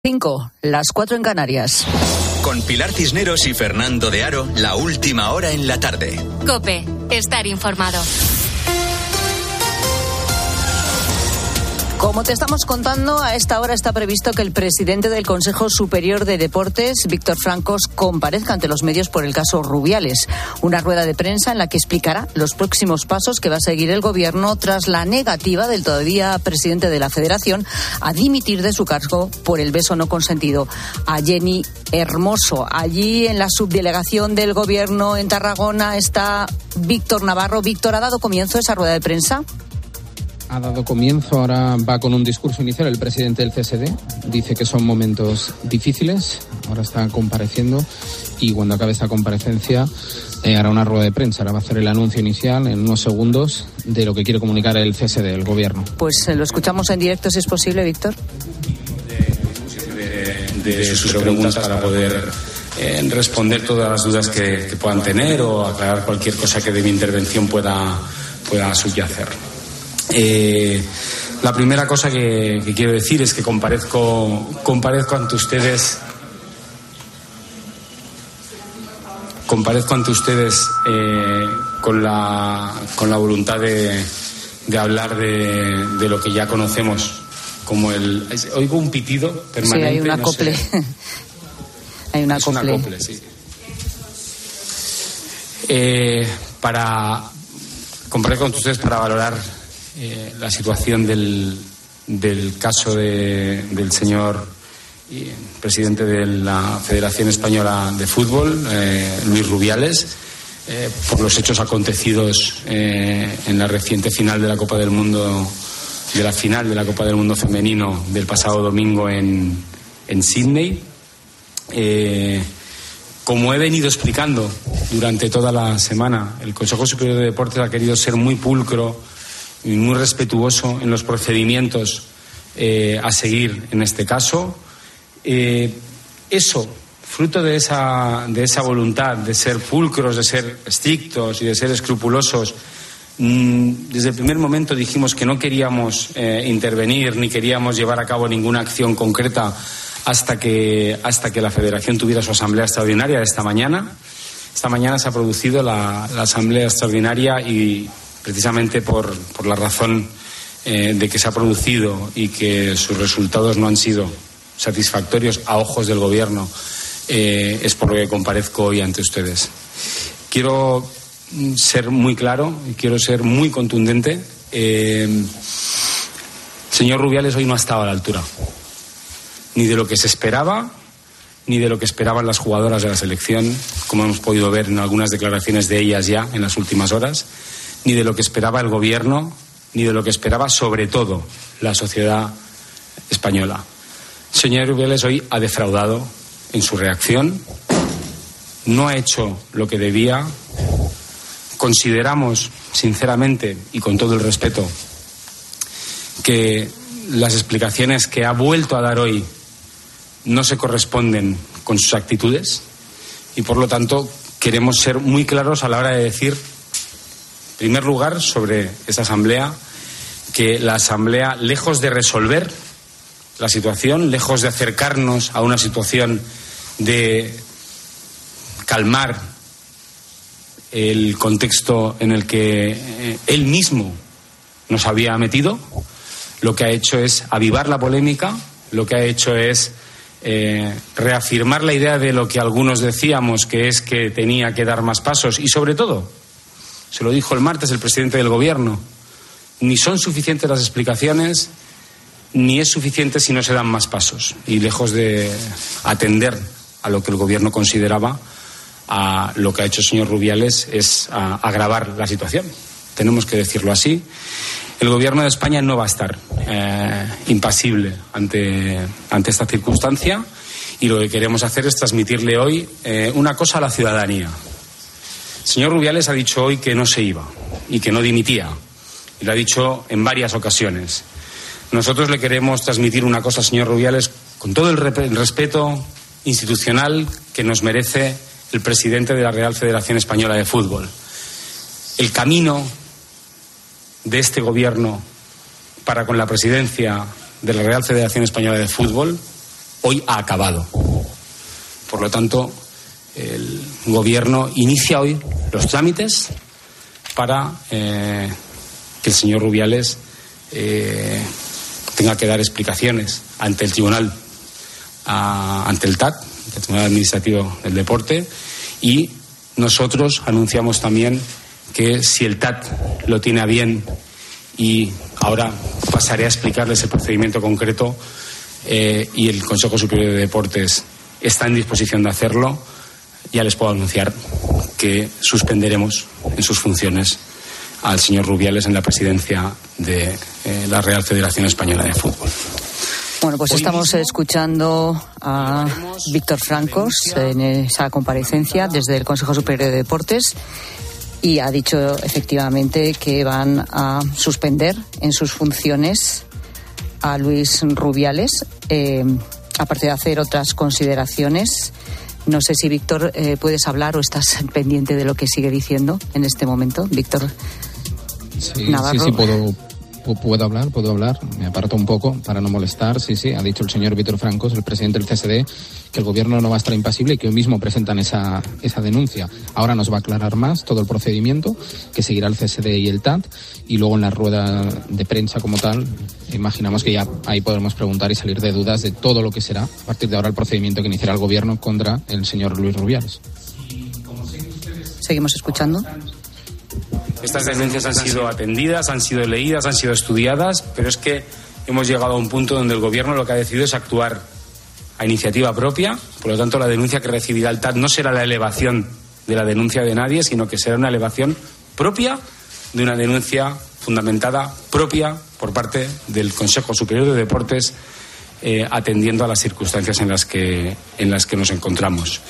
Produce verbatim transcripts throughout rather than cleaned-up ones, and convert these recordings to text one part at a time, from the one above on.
Cinco, las cuatro en Canarias. Con Pilar Cisneros y Fernando de Aro, la última hora en la tarde. COPE, estar informado. Como te estamos contando, a esta hora está previsto que el presidente del Consejo Superior de Deportes, Víctor Francos, comparezca ante los medios por el caso Rubiales. Una rueda de prensa en la que explicará los próximos pasos que va a seguir el gobierno tras la negativa del todavía presidente de la Federación a dimitir de su cargo por el beso no consentido a Jenny Hermoso. Allí en la subdelegación del gobierno en Tarragona está Víctor Navarro. Víctor, ¿ha dado comienzo esa rueda de prensa? Ha dado comienzo, ahora va con un discurso inicial el presidente del C S D, dice que son momentos difíciles, ahora está compareciendo y cuando acabe esta comparecencia eh, hará una rueda de prensa, ahora va a hacer el anuncio inicial en unos segundos de lo que quiere comunicar el C S D, el gobierno. Pues eh, lo escuchamos en directo si es posible, Víctor. De, de, de sus preguntas para poder eh, responder todas las dudas que, que puedan tener o aclarar cualquier cosa que de mi intervención pueda, pueda subyacer. Eh, la primera cosa que, que quiero decir es que comparezco, comparezco ante ustedes, comparezco ante ustedes eh, con la con la voluntad de, de hablar de, de lo que ya conocemos como el. Oigo un pitido permanente. Sí, hay un acople. No sé. Hay un es acople. Un acople, sí. Eh, para comparezco ante ustedes para valorar Eh, la situación del, del caso de, del señor eh, presidente de la Federación Española de Fútbol, eh, Luis Rubiales, eh, por los hechos acontecidos eh, en la reciente final de la Copa del Mundo, de la final de la Copa del Mundo femenino del pasado domingo en, en Sydney. Eh, Como he venido explicando durante toda la semana, el Consejo Superior de Deportes ha querido ser muy pulcro y muy respetuoso en los procedimientos eh, a seguir en este caso. Eh, eso, fruto de esa, de esa voluntad de ser pulcros, de ser estrictos y de ser escrupulosos, mmm, desde el primer momento dijimos que no queríamos eh, intervenir ni queríamos llevar a cabo ninguna acción concreta hasta que, hasta que la Federación tuviera su asamblea extraordinaria de esta mañana. Esta mañana se ha producido la, la asamblea extraordinaria y precisamente por, por la razón eh, de que se ha producido y que sus resultados no han sido satisfactorios a ojos del Gobierno, eh, es por lo que comparezco hoy ante ustedes. Quiero ser muy claro y quiero ser muy contundente. Eh, señor Rubiales hoy no ha estado a la altura, ni de lo que se esperaba, ni de lo que esperaban las jugadoras de la selección, como hemos podido ver en algunas declaraciones de ellas ya en las últimas horas, ni de lo que esperaba el gobierno, ni de lo que esperaba, sobre todo, la sociedad española. El señor Rubiales hoy ha defraudado en su reacción, no ha hecho lo que debía. Consideramos, sinceramente, y con todo el respeto, que las explicaciones que ha vuelto a dar hoy no se corresponden con sus actitudes y, por lo tanto, queremos ser muy claros a la hora de decir, en primer lugar, sobre esta asamblea, que la asamblea, lejos de resolver la situación, lejos de acercarnos a una situación de calmar el contexto en el que él mismo nos había metido, lo que ha hecho es avivar la polémica, lo que ha hecho es eh, reafirmar la idea de lo que algunos decíamos, que es que tenía que dar más pasos y, sobre todo, se lo dijo el martes el presidente del Gobierno, ni son suficientes las explicaciones, ni es suficiente si no se dan más pasos. Y lejos de atender a lo que el Gobierno consideraba, a lo que ha hecho el señor Rubiales es a agravar la situación. Tenemos que decirlo así. El Gobierno de España no va a estar eh, impasible ante, ante esta circunstancia y lo que queremos hacer es transmitirle hoy eh, una cosa a la ciudadanía. El señor Rubiales ha dicho hoy que no se iba y que no dimitía. Y lo ha dicho en varias ocasiones. Nosotros le queremos transmitir una cosa, señor Rubiales, con todo el, rep- el respeto institucional que nos merece el presidente de la Real Federación Española de Fútbol. El camino de este gobierno para con la presidencia de la Real Federación Española de Fútbol hoy ha acabado. Por lo tanto, el Gobierno inicia hoy los trámites para eh, que el señor Rubiales eh, tenga que dar explicaciones ante el Tribunal, a, ante el T A D, el Tribunal Administrativo del Deporte, y nosotros anunciamos también que si el T A D lo tiene a bien, y ahora pasaré a explicarles el procedimiento concreto, eh, y el Consejo Superior de Deportes está en disposición de hacerlo, ya les puedo anunciar que suspenderemos en sus funciones al señor Rubiales en la presidencia de eh, la Real Federación Española de Fútbol. Bueno, pues estamos escuchando a Víctor Francos en esa comparecencia desde el Consejo Superior de Deportes, y ha dicho efectivamente que van a suspender en sus funciones a Luis Rubiales, eh, aparte de hacer otras consideraciones. No sé si, Víctor, eh, puedes hablar o estás pendiente de lo que sigue diciendo en este momento, Víctor sí, Navarro. Sí, sí, puedo, puedo hablar, puedo hablar. Me aparto un poco para no molestar. Sí, sí, ha dicho el señor Víctor Francos, el presidente del C S D, que el Gobierno no va a estar impasible y que hoy mismo presentan esa, esa denuncia. Ahora nos va a aclarar más todo el procedimiento que seguirá el C S D y el T A D, y luego en la rueda de prensa como tal, imaginamos que ya ahí podremos preguntar y salir de dudas de todo lo que será a partir de ahora el procedimiento que iniciará el Gobierno contra el señor Luis Rubiales. Seguimos escuchando. Estas denuncias han sido atendidas, han sido leídas, han sido estudiadas, pero es que hemos llegado a un punto donde el Gobierno lo que ha decidido es actuar a iniciativa propia. Por lo tanto, la denuncia que recibirá el T A D no será la elevación de la denuncia de nadie, sino que será una elevación propia de una denuncia fundamentada propia por parte del Consejo Superior de Deportes, eh, atendiendo a las circunstancias en las que en las que nos encontramos.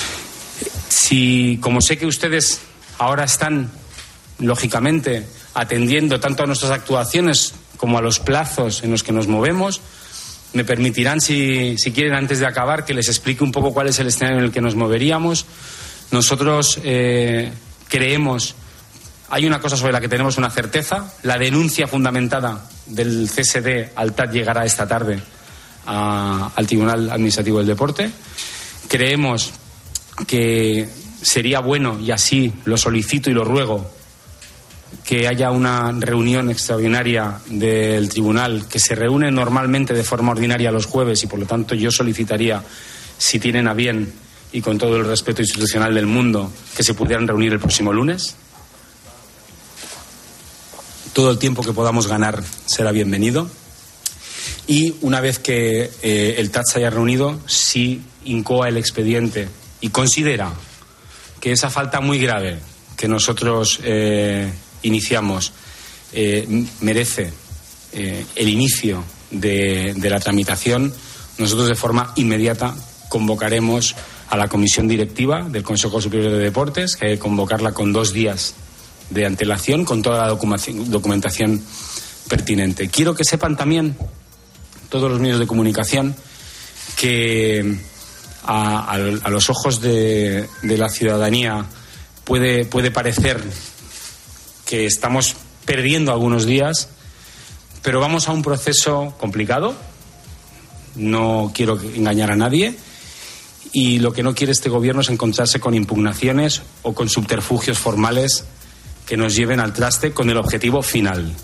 Si, como sé que ustedes ahora están, lógicamente, atendiendo tanto a nuestras actuaciones como a los plazos en los que nos movemos, me permitirán, si, si quieren, antes de acabar, que les explique un poco cuál es el escenario en el que nos moveríamos. Nosotros eh, creemos, hay una cosa sobre la que tenemos una certeza: la denuncia fundamentada del C S D al T A D llegará esta tarde a, al Tribunal Administrativo del Deporte. Creemos que sería bueno, y así lo solicito y lo ruego, que haya una reunión extraordinaria del tribunal, que se reúne normalmente de forma ordinaria los jueves, y por lo tanto yo solicitaría, si tienen a bien y con todo el respeto institucional del mundo, que se pudieran reunir el próximo lunes. Todo el tiempo que podamos ganar será bienvenido. Y una vez que eh, el T A D se haya reunido, si incoa el expediente y considera que esa falta muy grave que nosotros eh, iniciamos eh, merece eh, el inicio de, de la tramitación, nosotros de forma inmediata convocaremos a la comisión directiva del Consejo Superior de Deportes, que hay que convocarla con dos días de antelación, con toda la documentación, documentación pertinente. Quiero que sepan también todos los medios de comunicación que a, a, a los ojos de, de la ciudadanía puede, puede parecer que estamos perdiendo algunos días, pero vamos a un proceso complicado. No quiero engañar a nadie, y lo que no quiere este Gobierno es encontrarse con impugnaciones o con subterfugios formales que nos lleven al traste con el objetivo final.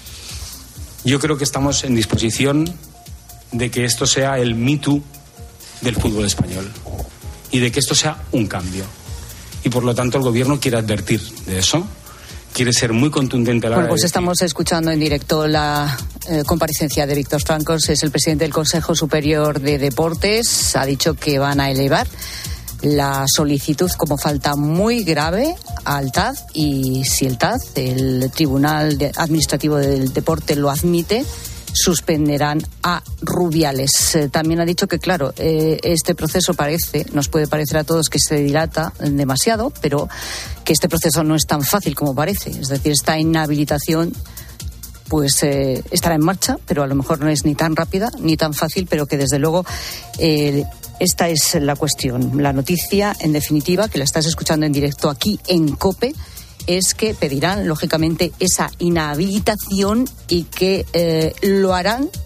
Yo creo que estamos en disposición de que esto sea el Me Too del fútbol español y de que esto sea un cambio. Y por lo tanto el Gobierno quiere advertir de eso. Quiere ser muy contundente a la hora Bueno, pues de estamos decir. escuchando en directo la eh, comparecencia de Víctor Francos, es el presidente del Consejo Superior de Deportes. Ha dicho que van a elevar la solicitud como falta muy grave al T A D, y si el T A D, el Tribunal Administrativo del Deporte, lo admite, suspenderán a Rubiales. Eh, también ha dicho que, claro, eh, este proceso parece, nos puede parecer a todos que se dilata demasiado, pero que este proceso no es tan fácil como parece. Es decir, esta inhabilitación pues eh, estará en marcha, pero a lo mejor no es ni tan rápida ni tan fácil, pero que desde luego eh, esta es la cuestión. La noticia, en definitiva, que la estás escuchando en directo aquí en COPE, es que pedirán, lógicamente, esa inhabilitación, y que eh, lo harán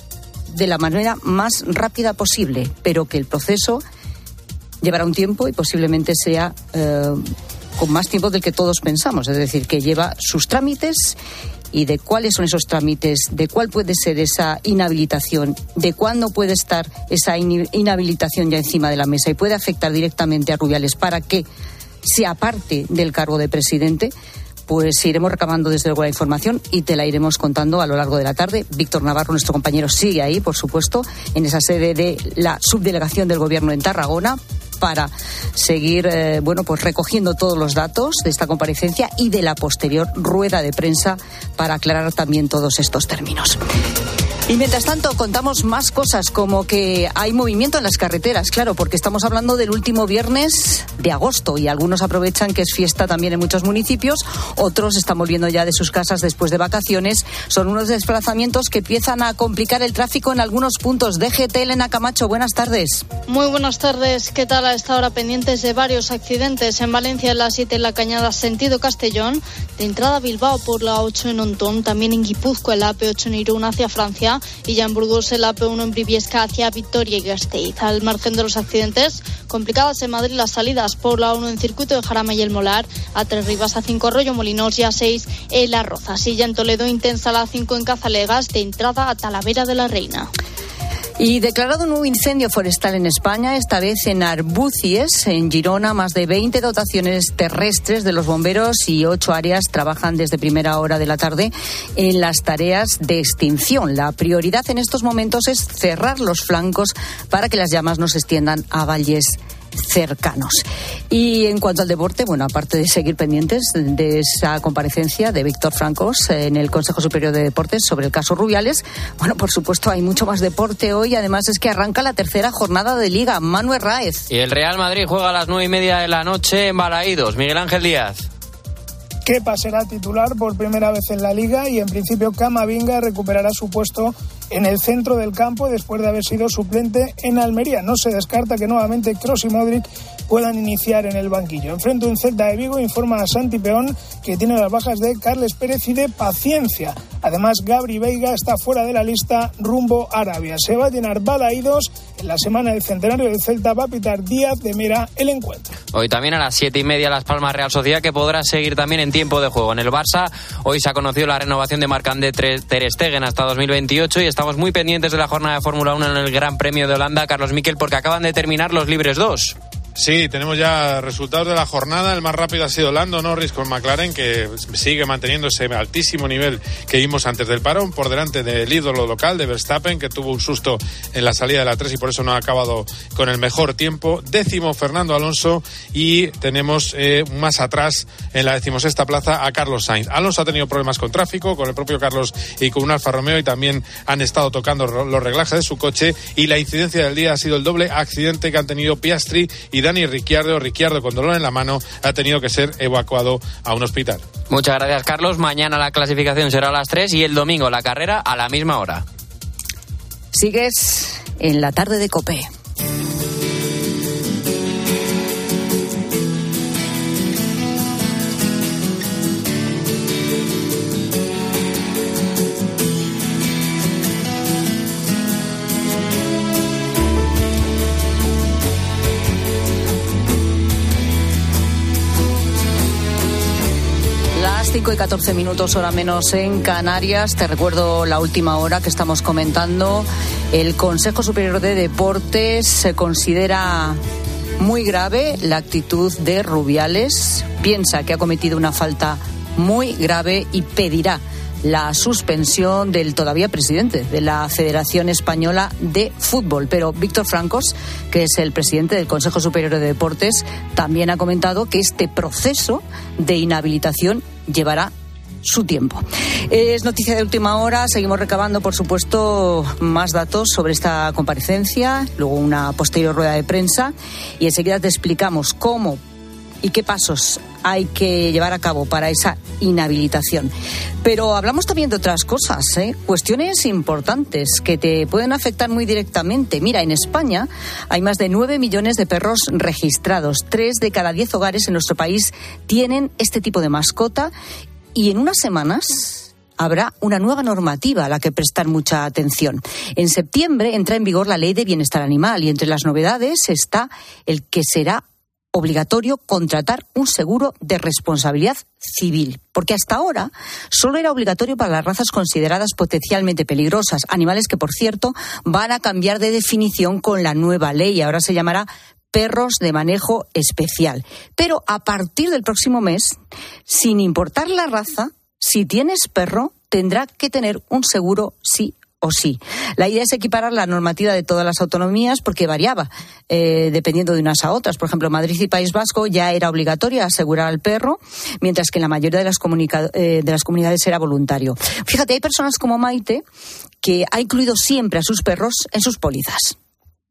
de la manera más rápida posible, pero que el proceso llevará un tiempo y posiblemente sea eh, con más tiempo del que todos pensamos. Es decir, que lleva sus trámites, y de cuáles son esos trámites, de cuál puede ser esa inhabilitación, de cuándo puede estar esa inhabilitación ya encima de la mesa y puede afectar directamente a Rubiales para que se aparte del cargo de presidente, pues iremos recabando desde luego la información y te la iremos contando a lo largo de la tarde. Víctor Navarro, nuestro compañero, sigue ahí, por supuesto, en esa sede de la subdelegación del Gobierno en Tarragona, para seguir eh, bueno, pues recogiendo todos los datos de esta comparecencia y de la posterior rueda de prensa para aclarar también todos estos términos. Y mientras tanto contamos más cosas, como que hay movimiento en las carreteras, claro, porque estamos hablando del último viernes de agosto y algunos aprovechan que es fiesta también en muchos municipios, otros están volviendo ya de sus casas después de vacaciones. Son unos desplazamientos que empiezan a complicar el tráfico en algunos puntos. D G T, Elena Camacho, buenas tardes. Muy buenas tardes, ¿qué tal? A esta hora pendientes de varios accidentes en Valencia, en la siete en la Cañada sentido Castellón, de entrada a Bilbao por la ocho en Ontón, también en Guipúzcoa en la A P ocho en Irún hacia Francia, y ya en Burgos en la A P uno en Briviesca hacia Vitoria y Gasteiz. Al margen de los accidentes, complicadas en Madrid las salidas por la uno en Circuito de Jarama y El Molar, a Tres Rivas, a cinco Arroyo Molinos y a seis en Las Rozas. Y ya en Toledo intensa la cinco en Cazalegas, de entrada a Talavera de la Reina. Y declarado un nuevo incendio forestal en España, esta vez en Arbúcies, en Girona. Más de veinte dotaciones terrestres de los bomberos y ocho áreas trabajan desde primera hora de la tarde en las tareas de extinción. La prioridad en estos momentos es cerrar los flancos para que las llamas no se extiendan a valles cercanos. Y en cuanto al deporte, bueno, aparte de seguir pendientes de esa comparecencia de Víctor Francos en el Consejo Superior de Deportes sobre el caso Rubiales, bueno, por supuesto hay mucho más deporte hoy. Además es que arranca la tercera jornada de Liga. Manu Herráez. Y el Real Madrid juega a las nueve y media de la noche en Balaídos. Miguel Ángel Díaz. Kepa será titular por primera vez en la Liga y en principio Camavinga recuperará su puesto en el centro del campo después de haber sido suplente en Almería. No se descarta que nuevamente Kroos y Modric puedan iniciar en el banquillo. Enfrente un Celta de Vigo, informa a Santi Peón que tiene las bajas de Carles Pérez y de Paciencia. Además, Gabri Veiga está fuera de la lista rumbo a Arabia. Se va a llenar Balaídos. En la semana del centenario del Celta va a pitar Díaz de Mera el encuentro. Hoy también a las siete y media Las Palmas Real Sociedad, que podrá seguir también en tiempo de juego. En el Barça hoy se ha conocido la renovación de Marc-André Ter Stegen hasta dos mil veintiocho y estamos muy pendientes de la jornada de Fórmula uno en el Gran Premio de Holanda, Carlos Miquel, porque acaban de terminar los libres dos. Sí, tenemos ya resultados de la jornada. El más rápido ha sido Lando Norris con McLaren, que sigue manteniendo ese altísimo nivel que vimos antes del parón, por delante del ídolo local de Verstappen, que tuvo un susto en la salida de la tres y por eso no ha acabado con el mejor tiempo. Décimo Fernando Alonso, y tenemos eh, más atrás en la decimosexta plaza a Carlos Sainz. Alonso ha tenido problemas con tráfico, con el propio Carlos y con un Alfa Romeo, y también han estado tocando los reglajes de su coche, y la incidencia del día ha sido el doble accidente que han tenido Piastri y Dani Ricciardo. Ricciardo, con dolor en la mano, ha tenido que ser evacuado a un hospital. Muchas gracias, Carlos. Mañana la clasificación será a las tres y el domingo la carrera a la misma hora. Sigues en la tarde de COPE. cinco y catorce minutos, hora menos en Canarias. Te recuerdo la última hora que estamos comentando. El Consejo Superior de Deportes se considera muy grave la actitud de Rubiales. Piensa que ha cometido una falta muy grave y pedirá la suspensión del todavía presidente de la Federación Española de Fútbol. Pero Víctor Francos, que es el presidente del Consejo Superior de Deportes, también ha comentado que este proceso de inhabilitación llevará su tiempo. Es noticia de última hora. Seguimos recabando, por supuesto, más datos sobre esta comparecencia, luego una posterior rueda de prensa, y enseguida te explicamos cómo y qué pasos hay que llevar a cabo para esa inhabilitación. Pero hablamos también de otras cosas, ¿eh? Cuestiones importantes que te pueden afectar muy directamente. Mira, en España hay más de nueve millones de perros registrados. Tres de cada diez hogares en nuestro país tienen este tipo de mascota, y en unas semanas habrá una nueva normativa a la que prestar mucha atención. En septiembre entra en vigor la Ley de Bienestar Animal y entre las novedades está el que será obligatorio contratar un seguro de responsabilidad civil, porque hasta ahora solo era obligatorio para las razas consideradas potencialmente peligrosas, animales que, por cierto, van a cambiar de definición con la nueva ley. Ahora se llamará perros de manejo especial. Pero a partir del próximo mes, sin importar la raza, si tienes perro, tendrá que tener un seguro sí o sí. La idea es equiparar la normativa de todas las autonomías porque variaba eh, dependiendo de unas a otras. Por ejemplo, Madrid y País Vasco ya era obligatorio asegurar al perro, mientras que en la mayoría de las, comunica- eh, de las comunidades era voluntario. Fíjate, hay personas como Maite que ha incluido siempre a sus perros en sus pólizas.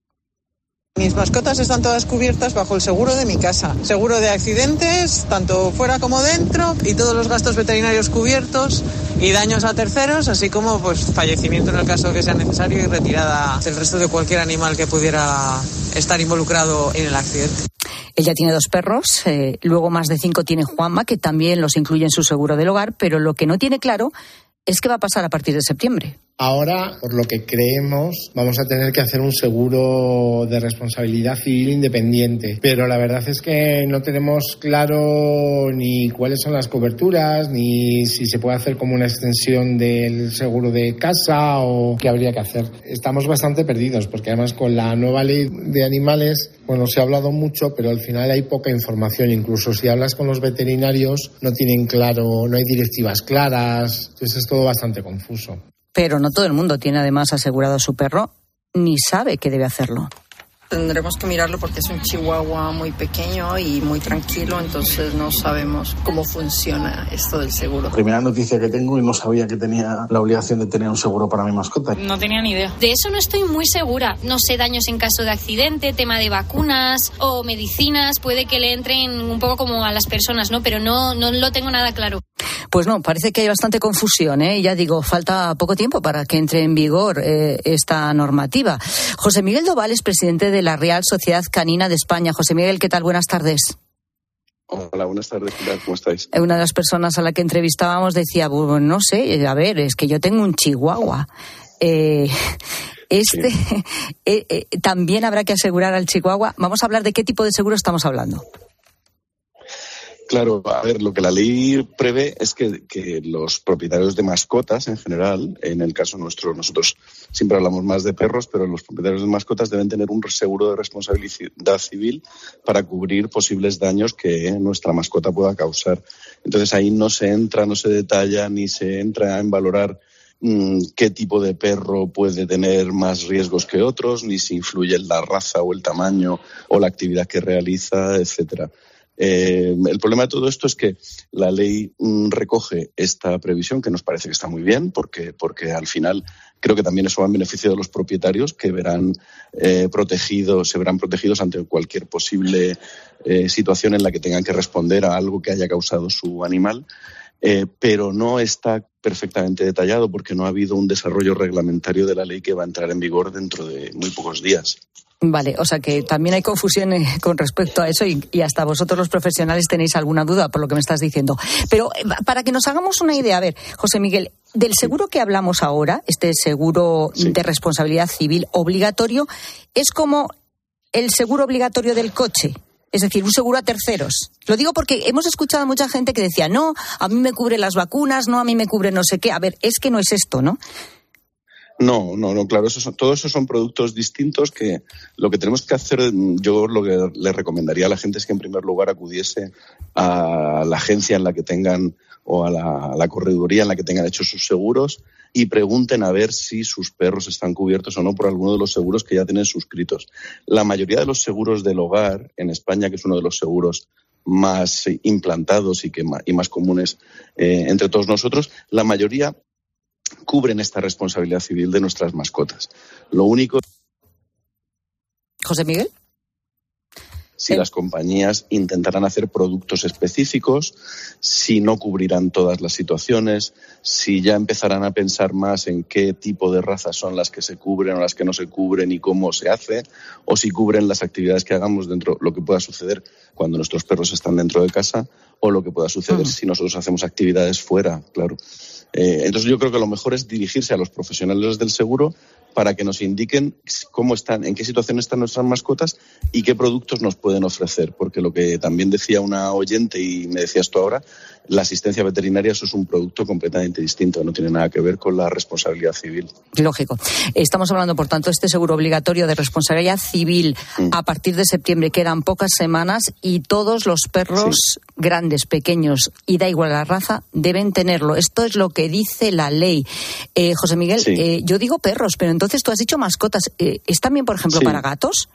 Mis mascotas están todas cubiertas bajo el seguro de mi casa. Seguro de accidentes, tanto fuera como dentro, y todos los gastos veterinarios cubiertos y daños a terceros, así como pues fallecimiento en el caso que sea necesario y retirada del resto de cualquier animal que pudiera estar involucrado en el accidente. Ella tiene dos perros, eh, luego más de cinco tiene Juanma, que también los incluye en su seguro del hogar, pero lo que no tiene claro es qué va a pasar a partir de septiembre. Ahora, por lo que creemos, vamos a tener que hacer un seguro de responsabilidad civil independiente. Pero la verdad es que no tenemos claro ni cuáles son las coberturas, ni si se puede hacer como una extensión del seguro de casa o qué habría que hacer. Estamos bastante perdidos, porque además con la nueva ley de animales, bueno, se ha hablado mucho, pero al final hay poca información. Incluso si hablas con los veterinarios, no tienen claro, no hay directivas claras. Entonces es todo bastante confuso. Pero no todo el mundo tiene además asegurado a su perro, ni sabe que debe hacerlo. Tendremos que mirarlo porque es un chihuahua muy pequeño y muy tranquilo, entonces no sabemos cómo funciona esto del seguro. Primera noticia que tengo y no sabía que tenía la obligación de tener un seguro para mi mascota. No tenía ni idea. De eso no estoy muy segura. No sé, daños en caso de accidente, tema de vacunas o medicinas, puede que le entren un poco como a las personas, ¿no? Pero no, no lo tengo nada claro. Pues no, parece que hay bastante confusión, ¿eh? Ya digo, falta poco tiempo para que entre en vigor eh, esta normativa. José Miguel Doval es presidente de la Real Sociedad Canina de España. José Miguel, ¿qué tal? Buenas tardes. Hola, buenas tardes. ¿Cómo estáis? Una de las personas a la que entrevistábamos decía, bueno, no sé, a ver, es que yo tengo un chihuahua. Eh, este sí. eh, eh, también habrá que asegurar al chihuahua. Vamos a hablar de qué tipo de seguro estamos hablando. Claro, a ver, lo que la ley prevé es que, que los propietarios de mascotas en general, en el caso nuestro, nosotros siempre hablamos más de perros, pero los propietarios de mascotas deben tener un seguro de responsabilidad civil para cubrir posibles daños que nuestra mascota pueda causar. Entonces ahí no se entra, no se detalla, ni se entra en valorar mmm, qué tipo de perro puede tener más riesgos que otros, ni si influye en la raza o el tamaño o la actividad que realiza, etcétera. Eh, el problema de todo esto es que la ley mm, recoge esta previsión que nos parece que está muy bien porque, porque al final creo que también eso va en beneficio de los propietarios que verán eh, protegidos, se verán protegidos ante cualquier posible eh, situación en la que tengan que responder a algo que haya causado su animal, eh, pero no está perfectamente detallado porque no ha habido un desarrollo reglamentario de la ley que va a entrar en vigor dentro de muy pocos días. Vale, o sea que también hay confusión con respecto a eso y, y hasta vosotros los profesionales tenéis alguna duda por lo que me estás diciendo. Pero para que nos hagamos una idea, a ver, José Miguel, del seguro que hablamos ahora, este seguro sí. de responsabilidad civil obligatorio, es como el seguro obligatorio del coche. Es decir, un seguro a terceros. Lo digo porque hemos escuchado a mucha gente que decía, no, a mí me cubren las vacunas, no, a mí me cubre no sé qué. A ver, es que no es esto, ¿no? No, no, no, claro, eso son, todo eso son productos distintos que lo que tenemos que hacer, yo lo que le recomendaría a la gente es que en primer lugar acudiese a la agencia en la que tengan o a la, a la correduría en la que tengan hechos sus seguros y pregunten a ver si sus perros están cubiertos o no por alguno de los seguros que ya tienen suscritos. La mayoría de los seguros del hogar en España, que es uno de los seguros más implantados y, que, y más comunes eh, entre todos nosotros, la mayoría cubren esta responsabilidad civil de nuestras mascotas. Lo único... ¿José Miguel? si las compañías intentarán hacer productos específicos, si no cubrirán todas las situaciones, si ya empezarán a pensar más en qué tipo de razas son las que se cubren o las que no se cubren y cómo se hace, o si cubren las actividades que hagamos dentro, lo que pueda suceder cuando nuestros perros están dentro de casa o lo que pueda suceder uh-huh. si nosotros hacemos actividades fuera, claro. Eh, entonces yo creo que lo mejor es dirigirse a los profesionales del seguro para que nos indiquen cómo están, en qué situación están nuestras mascotas y qué productos nos pueden ofrecer. Porque lo que también decía una oyente y me decías tú ahora, la asistencia veterinaria eso es un producto completamente distinto, no tiene nada que ver con la responsabilidad civil. Lógico. Estamos hablando, por tanto, de este seguro obligatorio de responsabilidad civil mm. a partir de septiembre. Quedan pocas semanas y todos los perros sí. grandes, pequeños y da igual la raza, deben tenerlo. Esto es lo que dice la ley. Eh, José Miguel, sí. eh, yo digo perros, pero entonces tú has dicho mascotas. Eh, ¿Es también, por ejemplo, sí. para gatos?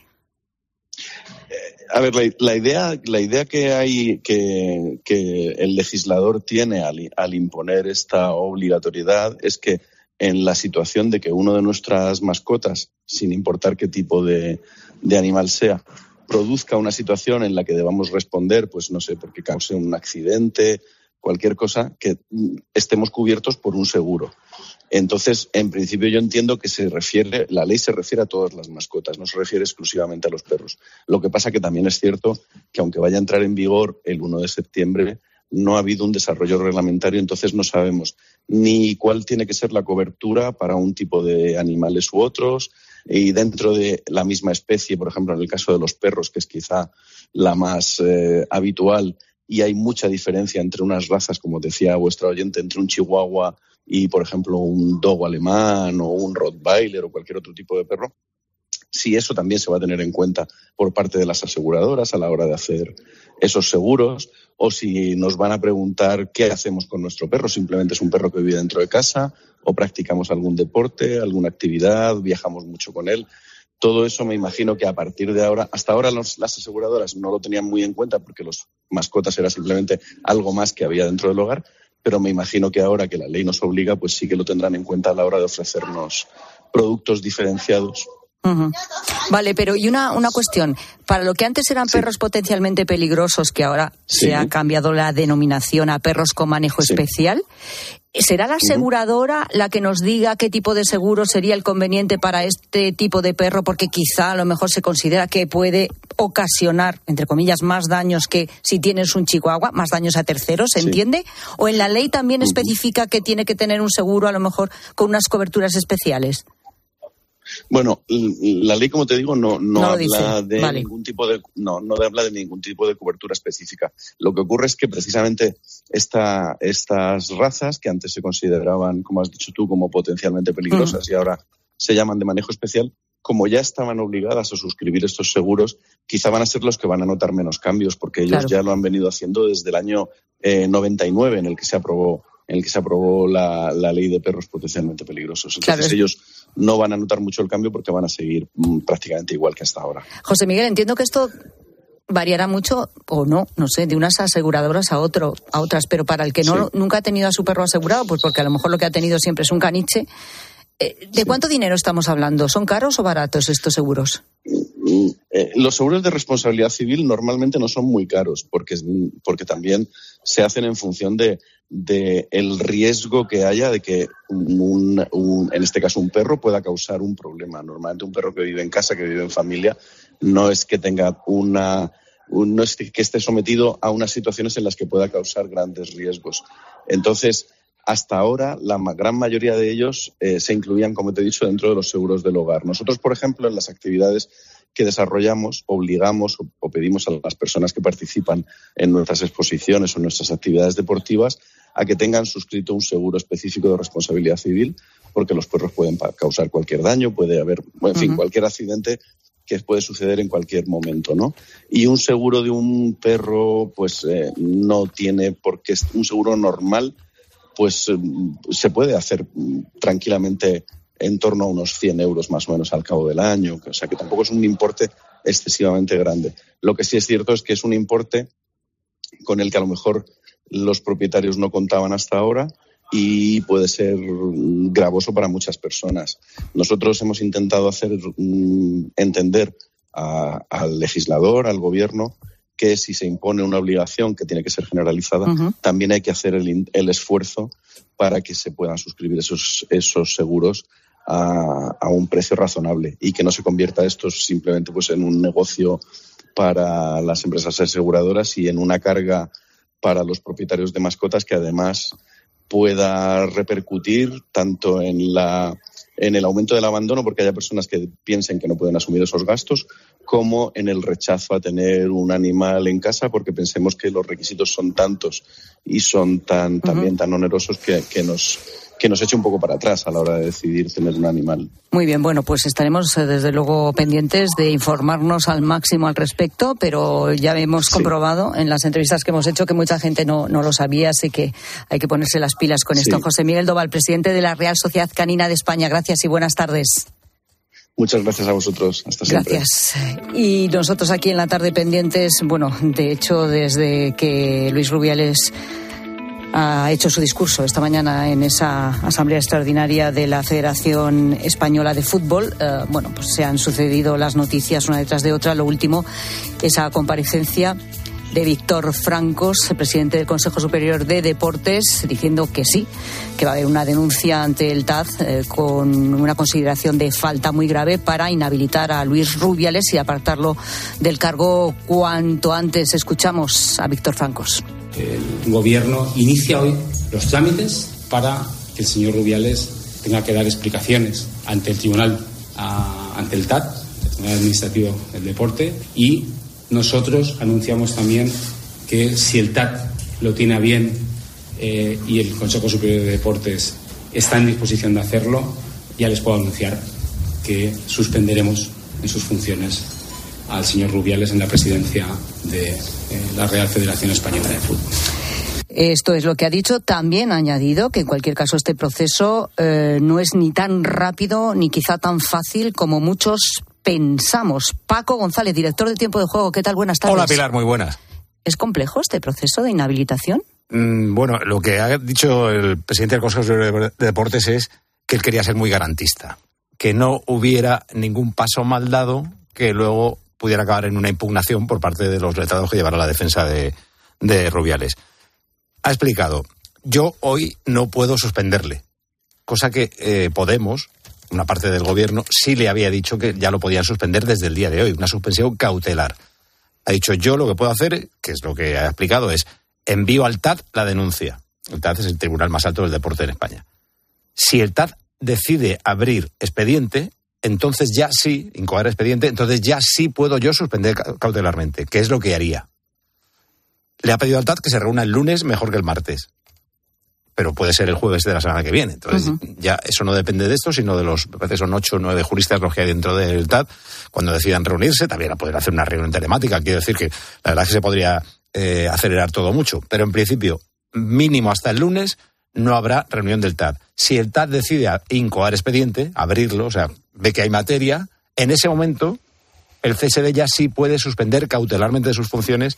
A ver, la, la idea, la idea que hay, que, que el legislador tiene al, al imponer esta obligatoriedad es que en la situación de que uno de nuestras mascotas, sin importar qué tipo de, de animal sea, produzca una situación en la que debamos responder, pues no sé, porque cause un accidente, cualquier cosa, que estemos cubiertos por un seguro. Entonces, en principio yo entiendo que se refiere, la ley se refiere a todas las mascotas, no se refiere exclusivamente a los perros. Lo que pasa que también es cierto que aunque vaya a entrar en vigor el uno de septiembre, no ha habido un desarrollo reglamentario, entonces no sabemos ni cuál tiene que ser la cobertura para un tipo de animales u otros, y dentro de la misma especie, por ejemplo, en el caso de los perros, que es quizá la más eh, habitual, y hay mucha diferencia entre unas razas, como decía vuestra oyente, entre un chihuahua y, por ejemplo, un dogo alemán o un rottweiler o cualquier otro tipo de perro, si eso también se va a tener en cuenta por parte de las aseguradoras a la hora de hacer esos seguros, o si nos van a preguntar qué hacemos con nuestro perro, simplemente es un perro que vive dentro de casa o practicamos algún deporte, alguna actividad, viajamos mucho con él. Todo eso me imagino que a partir de ahora, hasta ahora los, las aseguradoras no lo tenían muy en cuenta porque los mascotas era simplemente algo más que había dentro del hogar, pero me imagino que ahora que la ley nos obliga, pues sí que lo tendrán en cuenta a la hora de ofrecernos productos diferenciados. Uh-huh. Vale, pero y una, una cuestión. Para lo que antes eran sí. perros potencialmente peligrosos, que ahora sí. se ha cambiado la denominación a perros con manejo sí. especial, ¿será la aseguradora uh-huh. la que nos diga qué tipo de seguro sería el conveniente para este tipo de perro? Porque quizá a lo mejor se considera que puede ocasionar, entre comillas, más daños que si tienes un chihuahua, más daños a terceros, ¿se sí. entiende? ¿O en la ley también uh-huh. especifica que tiene que tener un seguro a lo mejor con unas coberturas especiales? Bueno, la ley, como te digo, no, no, no habla dice. de vale. ningún tipo de no, no habla de ningún tipo de cobertura específica. Lo que ocurre es que precisamente esta, estas razas que antes se consideraban, como has dicho tú, como potencialmente peligrosas mm. y ahora se llaman de manejo especial, como ya estaban obligadas a suscribir estos seguros, quizá van a ser los que van a notar menos cambios, porque ellos claro. ya lo han venido haciendo desde el año eh, noventa y nueve, en el que se aprobó en el que se aprobó la, la ley de perros potencialmente peligrosos. Entonces claro. ellos no van a notar mucho el cambio porque van a seguir mmm, prácticamente igual que hasta ahora. José Miguel, entiendo que esto variará mucho, o no, no sé, de unas aseguradoras a otro, a otras, pero para el que no sí. nunca ha tenido a su perro asegurado, pues porque a lo mejor lo que ha tenido siempre es un caniche, ¿de sí. cuánto dinero estamos hablando? ¿Son caros o baratos estos seguros? Eh, los seguros de responsabilidad civil normalmente no son muy caros porque, porque también se hacen en función de, de el riesgo que haya de que un, un, en este caso un perro pueda causar un problema. Normalmente un perro que vive en casa, que vive en familia, no es que tenga una un, no es que esté sometido a unas situaciones en las que pueda causar grandes riesgos. Entonces, hasta ahora, la gran mayoría de ellos eh, se incluían, como te he dicho, dentro de los seguros del hogar. Nosotros, por ejemplo, en las actividades que desarrollamos, obligamos o, o pedimos a las personas que participan en nuestras exposiciones o en nuestras actividades deportivas a que tengan suscrito un seguro específico de responsabilidad civil, porque los perros pueden causar cualquier daño, puede haber, en fin, uh-huh. cualquier accidente que puede suceder en cualquier momento, ¿no? Y un seguro de un perro, pues eh, no tiene, porque es un seguro normal, pues eh, se puede hacer tranquilamente en torno a unos cien euros más o menos al cabo del año, o sea que tampoco es un importe excesivamente grande. Lo que sí es cierto es que es un importe con el que a lo mejor los propietarios no contaban hasta ahora y puede ser gravoso para muchas personas. Nosotros hemos intentado hacer mm, entender a, al legislador, al gobierno, que si se impone una obligación que tiene que ser generalizada, uh-huh. también hay que hacer el, el esfuerzo para que se puedan suscribir esos, esos seguros a, a un precio razonable y que no se convierta esto simplemente pues en un negocio para las empresas aseguradoras y en una carga para los propietarios de mascotas que además pueda repercutir tanto en la en el aumento del abandono, porque haya personas que piensen que no pueden asumir esos gastos, como en el rechazo a tener un animal en casa, porque pensemos que los requisitos son tantos y son tan uh-huh. también tan onerosos que, que nos que nos eche un poco para atrás a la hora de decidir tener un animal. Muy bien, bueno, pues estaremos desde luego pendientes de informarnos al máximo al respecto, pero ya hemos sí. comprobado en las entrevistas que hemos hecho que mucha gente no, no lo sabía, así que hay que ponerse las pilas con esto. Sí. José Miguel Doval, presidente de la Real Sociedad Canina de España, gracias y buenas tardes. Muchas gracias a vosotros. Hasta siempre. Gracias. Y nosotros aquí en la tarde pendientes, bueno, de hecho, desde que Luis Rubiales ha hecho su discurso esta mañana en esa asamblea extraordinaria de la Federación Española de Fútbol. Eh, bueno, pues se han sucedido las noticias una detrás de otra. Lo último, esa comparecencia de Víctor Francos, el presidente del Consejo Superior de Deportes, diciendo que sí, que va a haber una denuncia ante el T A D eh, con una consideración de falta muy grave para inhabilitar a Luis Rubiales y apartarlo del cargo cuanto antes. Escuchamos a Víctor Francos. El gobierno inicia hoy los trámites para que el señor Rubiales tenga que dar explicaciones ante el tribunal, a, ante el T A D, el Tribunal Administrativo del Deporte, y nosotros anunciamos también que si el T A D lo tiene a bien eh, y el Consejo Superior de Deportes está en disposición de hacerlo, ya les puedo anunciar que suspenderemos en sus funciones al señor Rubiales en la presidencia de eh, la Real Federación Española de Fútbol. Esto es lo que ha dicho. También ha añadido que en cualquier caso este proceso eh, no es ni tan rápido ni quizá tan fácil como muchos pensamos. Paco González, director de Tiempo de Juego, ¿qué tal? Buenas tardes. Hola Pilar, muy buenas. ¿Es complejo este proceso de inhabilitación? Mm, bueno, lo que ha dicho el presidente del Consejo Superior de Deportes es que él quería ser muy garantista, que no hubiera ningún paso mal dado que luego pudiera acabar en una impugnación por parte de los letrados que llevaran la defensa de, de Rubiales. Ha explicado, yo hoy no puedo suspenderle, cosa que eh, Podemos, una parte del gobierno, sí le había dicho que ya lo podían suspender desde el día de hoy, una suspensión cautelar. Ha dicho, yo lo que puedo hacer, que es lo que ha explicado, es envío al T A D la denuncia. El T A D es el tribunal más alto del deporte en España. Si el T A D decide abrir expediente, entonces ya sí, incoar expediente, entonces ya sí puedo yo suspender cautelarmente, que es lo que haría. Le ha pedido al T A D que se reúna el lunes mejor que el martes, pero puede ser el jueves de la semana que viene. Entonces uh-huh. ya eso no depende de esto, sino de los, me parece son ocho o nueve juristas los que hay dentro del T A D. Cuando decidan reunirse, también a poder hacer una reunión telemática. Quiero decir que la verdad es que se podría eh, acelerar todo mucho, pero en principio, mínimo hasta el lunes, no habrá reunión del T A D. Si el T A D decide incoar expediente, abrirlo, o sea, ve que hay materia, en ese momento el C S D ya sí puede suspender cautelarmente de sus funciones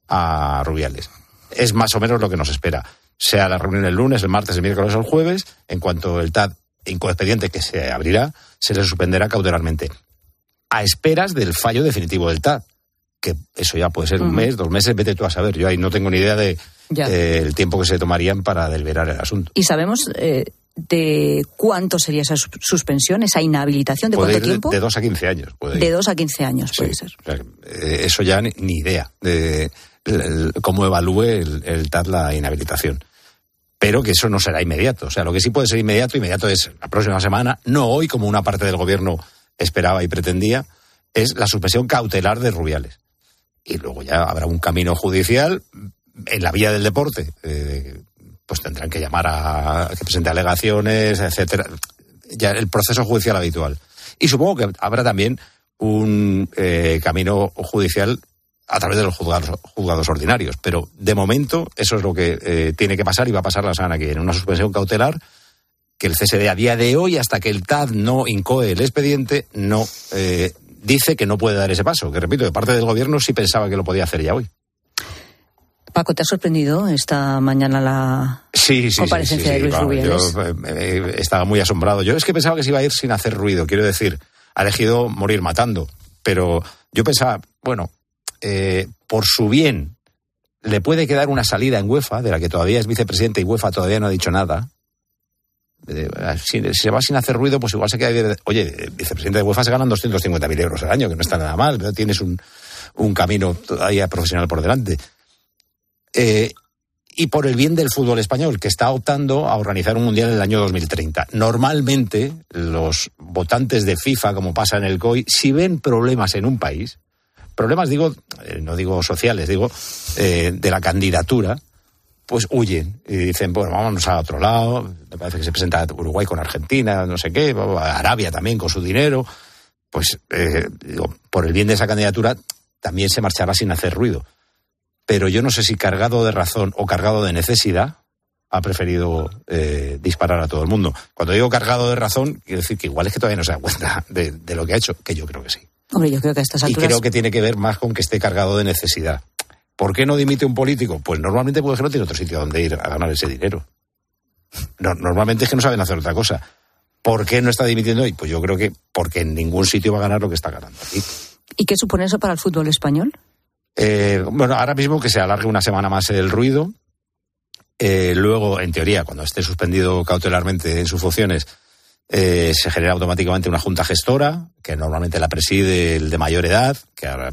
a Rubiales. Es más o menos lo que nos espera. Sea la reunión el lunes, el martes, el miércoles o el jueves, en cuanto el T A D incoe expediente, que se abrirá, se le suspenderá cautelarmente. A esperas del fallo definitivo del T A D, que eso ya puede ser un uh-huh. mes, dos meses, vete tú a saber. Yo ahí no tengo ni idea de eh, el tiempo que se tomarían para deliberar el asunto. ¿Y sabemos eh, de cuánto sería esa suspensión, esa inhabilitación? ¿De puede cuánto ir tiempo? De, de dos a quince años. Puede de ir. dos a quince años puede sí, ser. O sea, eh, eso ya ni, ni idea de el, el, cómo evalúe el, el T A D la inhabilitación. Pero que eso no será inmediato. O sea, lo que sí puede ser inmediato, inmediato es la próxima semana, no hoy, como una parte del gobierno esperaba y pretendía, es la suspensión cautelar de Rubiales. Y luego ya habrá un camino judicial en la vía del deporte. Eh, pues tendrán que llamar a, a que presente alegaciones, etcétera. Ya el proceso judicial habitual. Y supongo que habrá también un eh, camino judicial a través de los juzgados, juzgados ordinarios. Pero de momento eso es lo que eh, tiene que pasar y va a pasar la semana que viene. Una suspensión cautelar que el C S D a día de hoy, hasta que el T A D no incoe el expediente, no eh, dice que no puede dar ese paso. Que repito, de parte del gobierno sí pensaba que lo podía hacer ya hoy. Paco, ¿te ha sorprendido esta mañana la sí, sí, comparecencia sí, sí, de Luis sí, Rubiales? Yo eh, estaba muy asombrado. Yo es que pensaba que se iba a ir sin hacer ruido. Quiero decir, ha elegido morir matando. Pero Yo pensaba, bueno, eh, por su bien, le puede quedar una salida en UEFA, de la que todavía es vicepresidente y UEFA todavía no ha dicho nada. Eh, si, si se va sin hacer ruido, pues igual se queda... Oye, vicepresidente de UEFA se ganan doscientos cincuenta mil euros al año, que no está nada mal, pero tienes un, un camino todavía profesional por delante. Eh, y por el bien del fútbol español, que está optando a organizar un mundial en el año dos mil treinta. Normalmente, los votantes de FIFA, como pasa en el C O I, si ven problemas en un país, problemas digo, eh, no digo sociales, digo eh, de la candidatura, pues huyen y dicen, bueno, vámonos a otro lado. Me parece que se presenta Uruguay con Argentina, no sé qué, Arabia también con su dinero. Pues, eh, digo, por el bien de esa candidatura, también se marchará sin hacer ruido. Pero yo no sé si cargado de razón o cargado de necesidad ha preferido eh, disparar a todo el mundo. Cuando digo cargado de razón, quiero decir que igual es que todavía no se da cuenta de, de lo que ha hecho, que yo creo que sí. Hombre, yo creo que a estas alturas... Y creo que tiene que ver más con que esté cargado de necesidad. ¿Por qué no dimite un político? Pues normalmente puede que no tiene otro sitio donde ir a ganar ese dinero. No, normalmente es que no saben hacer otra cosa. ¿Por qué no está dimitiendo hoy? Pues yo creo que porque en ningún sitio va a ganar lo que está ganando aquí. ¿Y qué supone eso para el fútbol español? Eh, bueno, ahora mismo que se alargue una semana más el ruido. Eh, luego, en teoría, cuando esté suspendido cautelarmente en sus funciones, eh, se genera automáticamente una junta gestora, que normalmente la preside el de mayor edad, que ahora...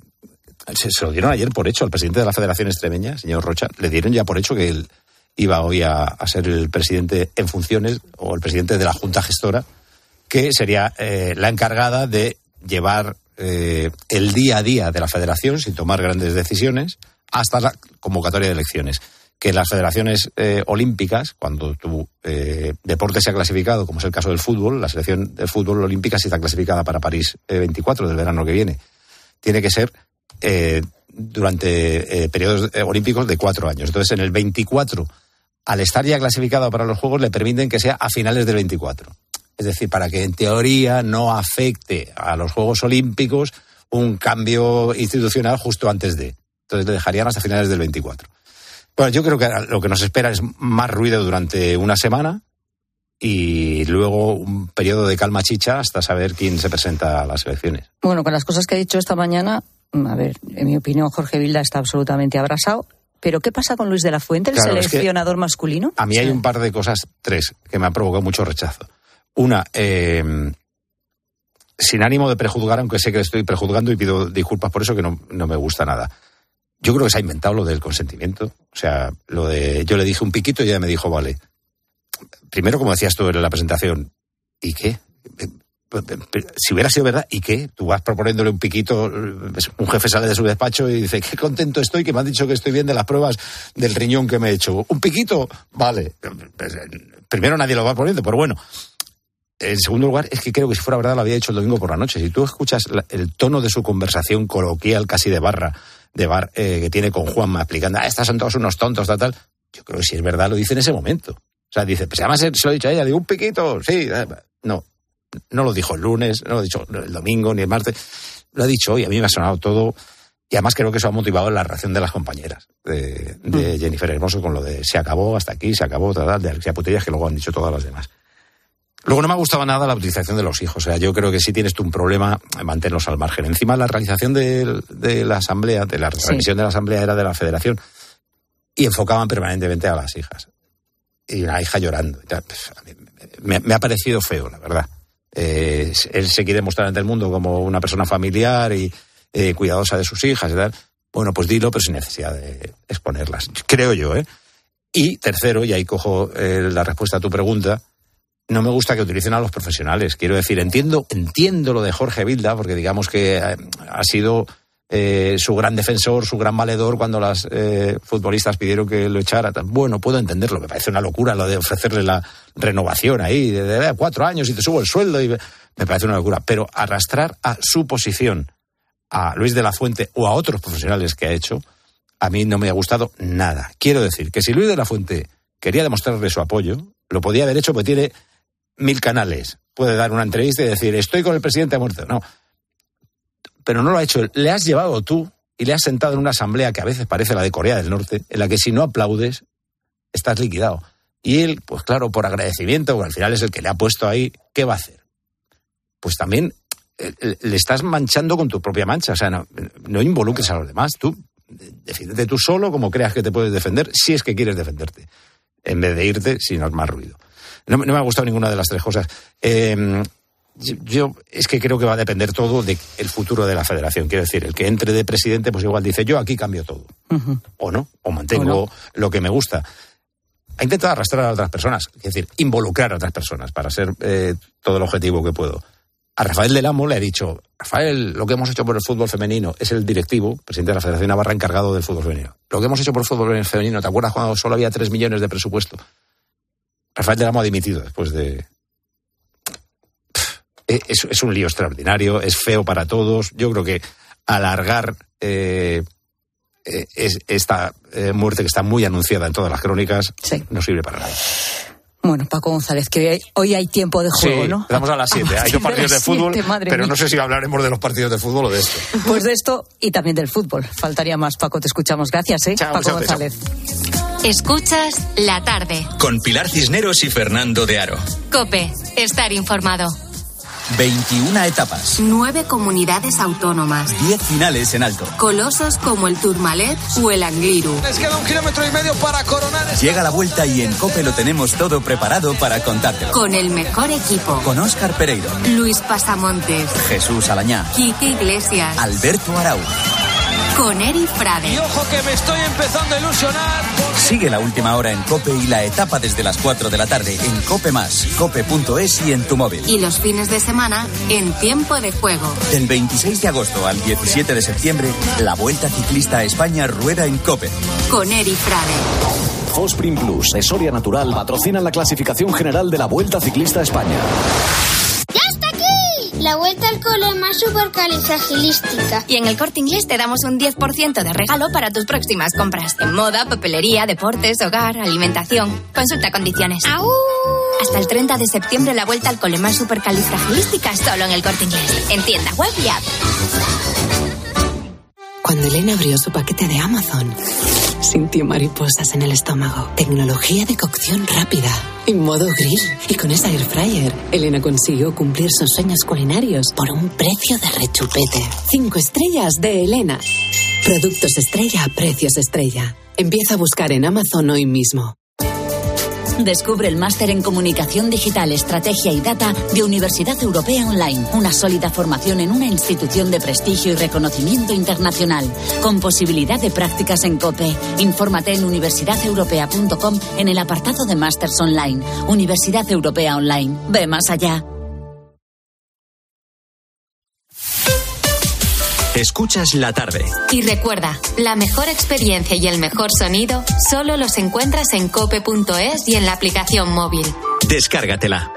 Se, se lo dieron ayer por hecho al presidente de la Federación Extremeña, señor Rocha. Le dieron ya por hecho que él iba hoy a, a ser el presidente en funciones o el presidente de la Junta Gestora, que sería eh, la encargada de llevar eh, el día a día de la Federación sin tomar grandes decisiones hasta la convocatoria de elecciones. Que las federaciones eh, olímpicas, cuando tu eh, deporte se ha clasificado, como es el caso del fútbol, la selección de fútbol olímpica sí está clasificada para París eh, veinticuatro del verano que viene. Tiene que ser Eh, durante eh, periodos eh, olímpicos de cuatro años. Entonces, en el veinticuatro, al estar ya clasificado para los Juegos, le permiten que sea a finales del veinticuatro. Es decir, para que en teoría no afecte a los Juegos Olímpicos un cambio institucional justo antes de. Entonces, le dejarían hasta finales del veinticuatro. Bueno, yo creo que lo que nos espera es más ruido durante una semana y luego un periodo de calma chicha hasta saber quién se presenta a las elecciones. Bueno, con las cosas que ha dicho esta mañana, a ver, en mi opinión, Jorge Vilda está absolutamente abrasado. Pero ¿qué pasa con Luis de la Fuente, el claro, seleccionador es que masculino? A mí hay un par de cosas, tres, que me han provocado mucho rechazo. Una, eh, sin ánimo de prejuzgar, aunque sé que estoy prejuzgando y pido disculpas por eso, que no, no me gusta nada. Yo creo que se ha inventado lo del consentimiento. O sea, lo de yo le dije un piquito y ella me dijo, vale. Primero, como decías tú en la presentación, ¿y qué? Si hubiera sido verdad, ¿y qué? Tú vas proponiéndole un piquito, un jefe sale de su despacho y dice, qué contento estoy, que me han dicho que estoy bien de las pruebas del riñón que me he hecho. ¿Un piquito? Vale. Primero nadie lo va poniendo, pero bueno. En segundo lugar, es que creo que si fuera verdad lo había hecho el domingo por la noche. Si tú escuchas el tono de su conversación coloquial, casi de barra, de bar, eh, que tiene con Juanma, explicando, ah, estas son todos unos tontos, tal, tal. Yo creo que si es verdad lo dice en ese momento. O sea, dice, pues además se lo he dicho a ella, digo, un piquito, sí. No. No lo dijo el lunes, no lo ha dicho el domingo ni el martes, lo ha dicho hoy. A mí me ha sonado todo y además creo que eso ha motivado la reacción de las compañeras de, de Jennifer Hermoso con lo de se acabó, hasta aquí, se acabó, tal, de Alexia Putellas, que luego han dicho todas las demás. Luego no me ha gustado nada la utilización de los hijos. O sea, yo creo que si tienes tú un problema, manténlos al margen. Encima la realización de, de la asamblea, de la transmisión sí. de la asamblea era de la federación y enfocaban permanentemente a las hijas. Y una hija llorando. Me, me ha parecido feo, la verdad. Eh, él se quiere mostrar ante el mundo como una persona familiar y eh, cuidadosa de sus hijas y tal. Bueno, pues dilo, pero sin necesidad de exponerlas. Creo yo, ¿eh? Y tercero, y ahí cojo eh, la respuesta a tu pregunta, no me gusta que utilicen a los profesionales. Quiero decir, entiendo, entiendo lo de Jorge Vilda, porque digamos que ha, ha sido eh, su gran defensor, su gran valedor cuando las eh, futbolistas pidieron que lo echara. Bueno, puedo entenderlo, me parece una locura lo de ofrecerle la renovación ahí, de, de, de cuatro años y te subo el sueldo, y me, me parece una locura. Pero arrastrar a su posición a Luis de la Fuente o a otros profesionales que ha hecho, a mí no me ha gustado nada. Quiero decir que si Luis de la Fuente quería demostrarle su apoyo, lo podía haber hecho porque tiene mil canales. Puede dar una entrevista y decir, estoy con el presidente a muerte. No. Pero no lo ha hecho. Le has llevado tú y le has sentado en una asamblea que a veces parece la de Corea del Norte, en la que si no aplaudes, estás liquidado. Y él, pues claro, por agradecimiento, porque al final es el que le ha puesto ahí, ¿qué va a hacer? Pues también le estás manchando con tu propia mancha. O sea, no, no involucres a los demás. Tú defiéndete tú solo como creas que te puedes defender, si es que quieres defenderte, en vez de irte sin más ruido. No, no me ha gustado ninguna de las tres cosas. Eh, yo, yo es que creo que va a depender todo del futuro de la federación. Quiero decir, el que entre de presidente, pues igual dice, yo aquí cambio todo. Uh-huh. O no, o mantengo ¿O no? lo que me gusta. Ha intentado arrastrar a otras personas, es decir, involucrar a otras personas para ser eh, todo el objetivo que puedo. A Rafael del Amo le ha dicho, Rafael, lo que hemos hecho por el fútbol femenino, es el directivo, presidente de la Federación Navarra, encargado del fútbol femenino. Lo que hemos hecho por el fútbol femenino, ¿te acuerdas cuando solo había tres millones de presupuesto? Rafael del Amo ha dimitido después de... Es, es un lío extraordinario, es feo para todos. Yo creo que alargar eh, es, esta eh, muerte que está muy anunciada en todas las crónicas sí. no sirve para nada. Bueno, Paco González, que hoy, hoy hay tiempo de juego, sí, ¿no? Estamos a las siete. Hay dos partidos de fútbol, siete, pero mía. no sé si hablaremos de los partidos de fútbol o de esto. Pues de esto y también del fútbol. Faltaría más, Paco, te escuchamos. Gracias, ¿eh? Chao, Paco chao, González. Chao. Escuchas La Tarde. Con Pilar Cisneros y Fernando de Aro. COPE, estar informado. veintiuna etapas. Nueve comunidades autónomas. diez finales en alto. Colosos como el Tourmalet o el Angliru. Les queda un kilómetro y medio para coronar. Llega la vuelta y en COPE lo tenemos todo preparado para contártelo. Con el mejor equipo. Con Óscar Pereiro. Luis Pasamontes. Jesús Alañá. Quique Iglesias. Alberto Arau. Con Eri Frade. Y ojo que me estoy empezando a ilusionar. Porque... Sigue la última hora en COPE y la etapa desde las cuatro de la tarde en COPE más, cope punto es y en tu móvil. Y los fines de semana en Tiempo de Juego. Del veintiséis de agosto al diecisiete de septiembre, la Vuelta Ciclista a España rueda en COPE. Con Eri Frade. Fosprin Plus, Esoria Natural, patrocinan la clasificación general de la Vuelta Ciclista a España. La Vuelta al Cole más supercalifragilística. Y en el Corte Inglés te damos un diez por ciento de regalo para tus próximas compras. En moda, papelería, deportes, hogar, alimentación. Consulta condiciones. ¡Aú! Hasta el treinta de septiembre la Vuelta al Cole más supercalifragilística solo en el Corte Inglés. En tienda web y app. Cuando Elena abrió su paquete de Amazon, sintió mariposas en el estómago. Tecnología de cocción rápida, en modo grill. Y con esa air fryer, Elena consiguió cumplir sus sueños culinarios por un precio de rechupete. Cinco estrellas de Elena. Productos estrella a precios estrella. Empieza a buscar en Amazon hoy mismo. Descubre el máster en Comunicación Digital, Estrategia y Data de Universidad Europea Online. Una sólida formación en una institución de prestigio y reconocimiento internacional. Con posibilidad de prácticas en COPE. Infórmate en universidad europea punto com en el apartado de Másters Online. Universidad Europea Online. Ve más allá. Escuchas La Tarde. Y recuerda, la mejor experiencia y el mejor sonido solo los encuentras en cope punto es y en la aplicación móvil. Descárgatela.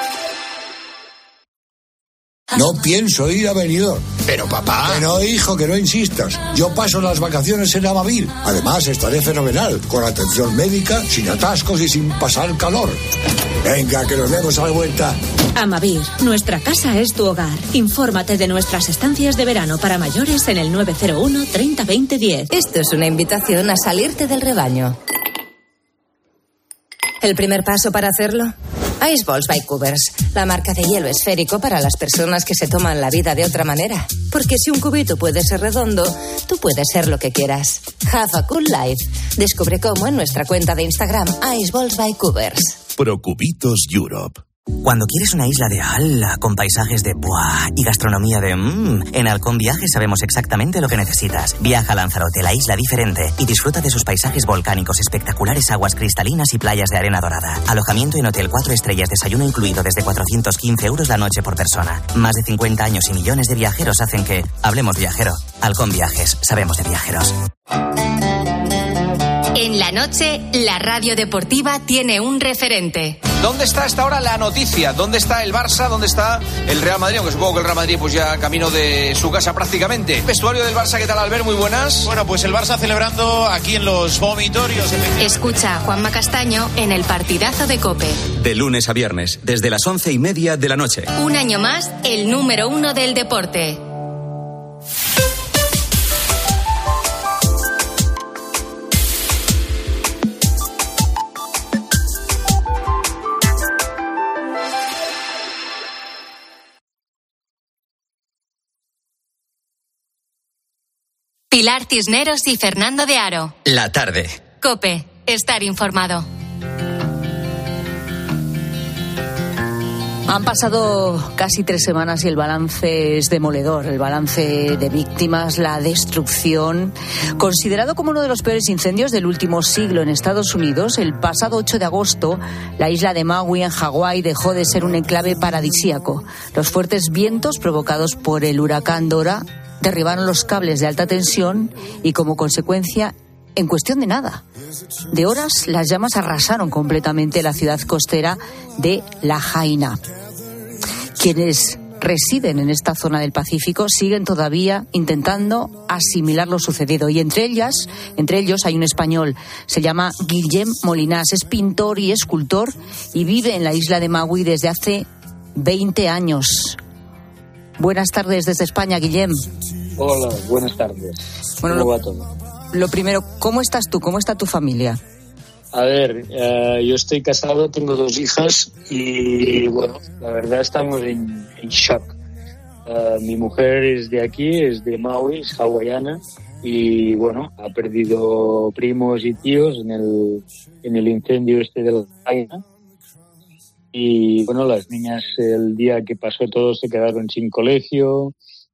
No pienso ir a Benidorm. Pero papá... Que no, hijo, que no insistas. Yo paso las vacaciones en Amavir. Además, estaré fenomenal, con atención médica, sin atascos y sin pasar calor. Venga, que nos vemos a la vuelta. Amavir, nuestra casa es tu hogar. Infórmate de nuestras estancias de verano para mayores en el nueve cero uno treinta veinte diez. Esto es una invitación a salirte del rebaño. ¿El primer paso para hacerlo? Ice Balls by Cubers, la marca de hielo esférico para las personas que se toman la vida de otra manera. Porque si un cubito puede ser redondo, tú puedes ser lo que quieras. Have a cool life. Descubre cómo en nuestra cuenta de Instagram, Ice Balls by Cubers. Procubitos Europe. Cuando quieres una isla de ala con paisajes de buah y gastronomía de mmm, en Halcón Viajes sabemos exactamente lo que necesitas. Viaja a Lanzarote, la isla diferente, y disfruta de sus paisajes volcánicos, espectaculares aguas cristalinas y playas de arena dorada. Alojamiento en hotel cuatro estrellas, desayuno incluido desde cuatrocientos quince euros la noche por persona. Más de cincuenta años y millones de viajeros hacen que hablemos viajero. Halcón Viajes, sabemos de viajeros. En la noche, la radio deportiva tiene un referente. ¿Dónde está hasta ahora la noticia? ¿Dónde está el Barça? ¿Dónde está el Real Madrid? Aunque supongo que el Real Madrid pues ya camino de su casa prácticamente. Vestuario del Barça, ¿qué tal, Albert? Muy buenas. Bueno, pues el Barça celebrando aquí en los vomitorios. Escucha a Juanma Castaño en el partidazo de COPE. De lunes a viernes, desde las once y media de la noche. Un año más, el número uno del deporte. Pilar Cisneros y Fernando de Aro. La tarde. COPE. Estar informado. Han pasado casi tres semanas y el balance es demoledor. El balance de víctimas, la destrucción. Considerado como uno de los peores incendios del último siglo en Estados Unidos, el pasado ocho de agosto, la isla de Maui, en Hawái, dejó de ser un enclave paradisíaco. Los fuertes vientos provocados por el huracán Dora derribaron los cables de alta tensión y, como consecuencia, en cuestión de nada, de horas, las llamas arrasaron completamente la ciudad costera de Lahaina. Quienes residen en esta zona del Pacífico siguen todavía intentando asimilar lo sucedido, y entre ellas, entre ellos hay un español, se llama Guillem Molinás, es pintor y escultor y vive en la isla de Maui desde hace veinte años. Buenas tardes desde España, Guillem. Hola, buenas tardes. Bueno, ¿Cómo lo, va todo? Lo primero, ¿cómo estás tú? ¿Cómo está tu familia? A ver, uh, yo estoy casado, tengo dos hijas y, bueno, la verdad estamos en, en shock. Uh, mi mujer es de aquí, es de Maui, es hawaiana y, bueno, ha perdido primos y tíos en el, en el incendio este de la Lahaina. Y, bueno, las niñas el día que pasó todo se quedaron sin colegio.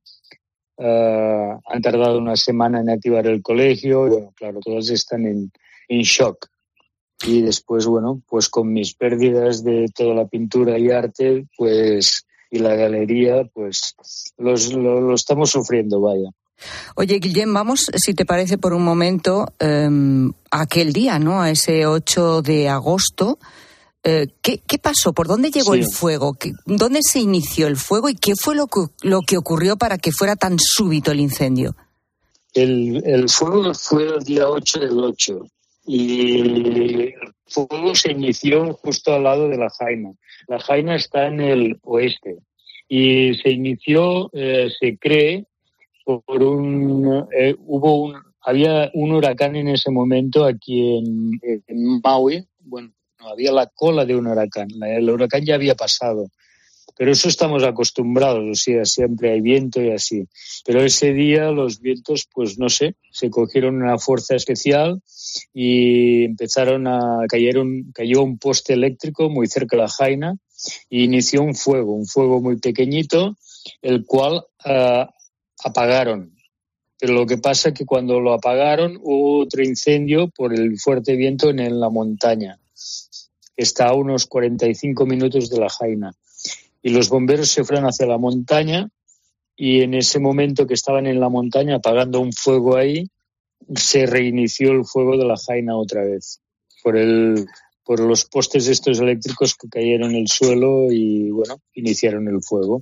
Uh, han tardado una semana en activar el colegio y, bueno, claro, todas están en, en shock. Y después, bueno, pues con mis pérdidas de toda la pintura y arte, pues, y la galería, pues los, lo, lo estamos sufriendo, vaya. Oye, Guillem, vamos, si te parece, por un momento eh, a aquel día, ¿no? A ese ocho de agosto. Eh, ¿qué, ¿Qué pasó? ¿Por dónde llegó sí. el fuego? ¿Qué, ¿Dónde se inició el fuego? ¿Y qué fue lo que, lo que ocurrió para que fuera tan súbito el incendio? El, el fuego fue el día ocho del ocho. Y el fuego se inició justo al lado de Lahaina. Lahaina está en el oeste y se inició, eh, se cree, por un eh, hubo un había un huracán en ese momento aquí en, en Maui. Bueno, no había la cola de un huracán. El huracán ya había pasado. Pero eso estamos acostumbrados, o sea, siempre hay viento y así. Pero ese día los vientos, pues no sé, se cogieron una fuerza especial y empezaron a cayeron cayó un poste eléctrico muy cerca de Lahaina y inició un fuego, un fuego muy pequeñito, el cual uh, apagaron. Pero lo que pasa es que cuando lo apagaron hubo otro incendio por el fuerte viento en, en la montaña, que está a unos cuarenta y cinco minutos de Lahaina. Y los bomberos se fueron hacia la montaña y en ese momento que estaban en la montaña apagando un fuego ahí, se reinició el fuego de Lahaina otra vez por el por los postes estos eléctricos que cayeron en el suelo y, bueno, iniciaron el fuego.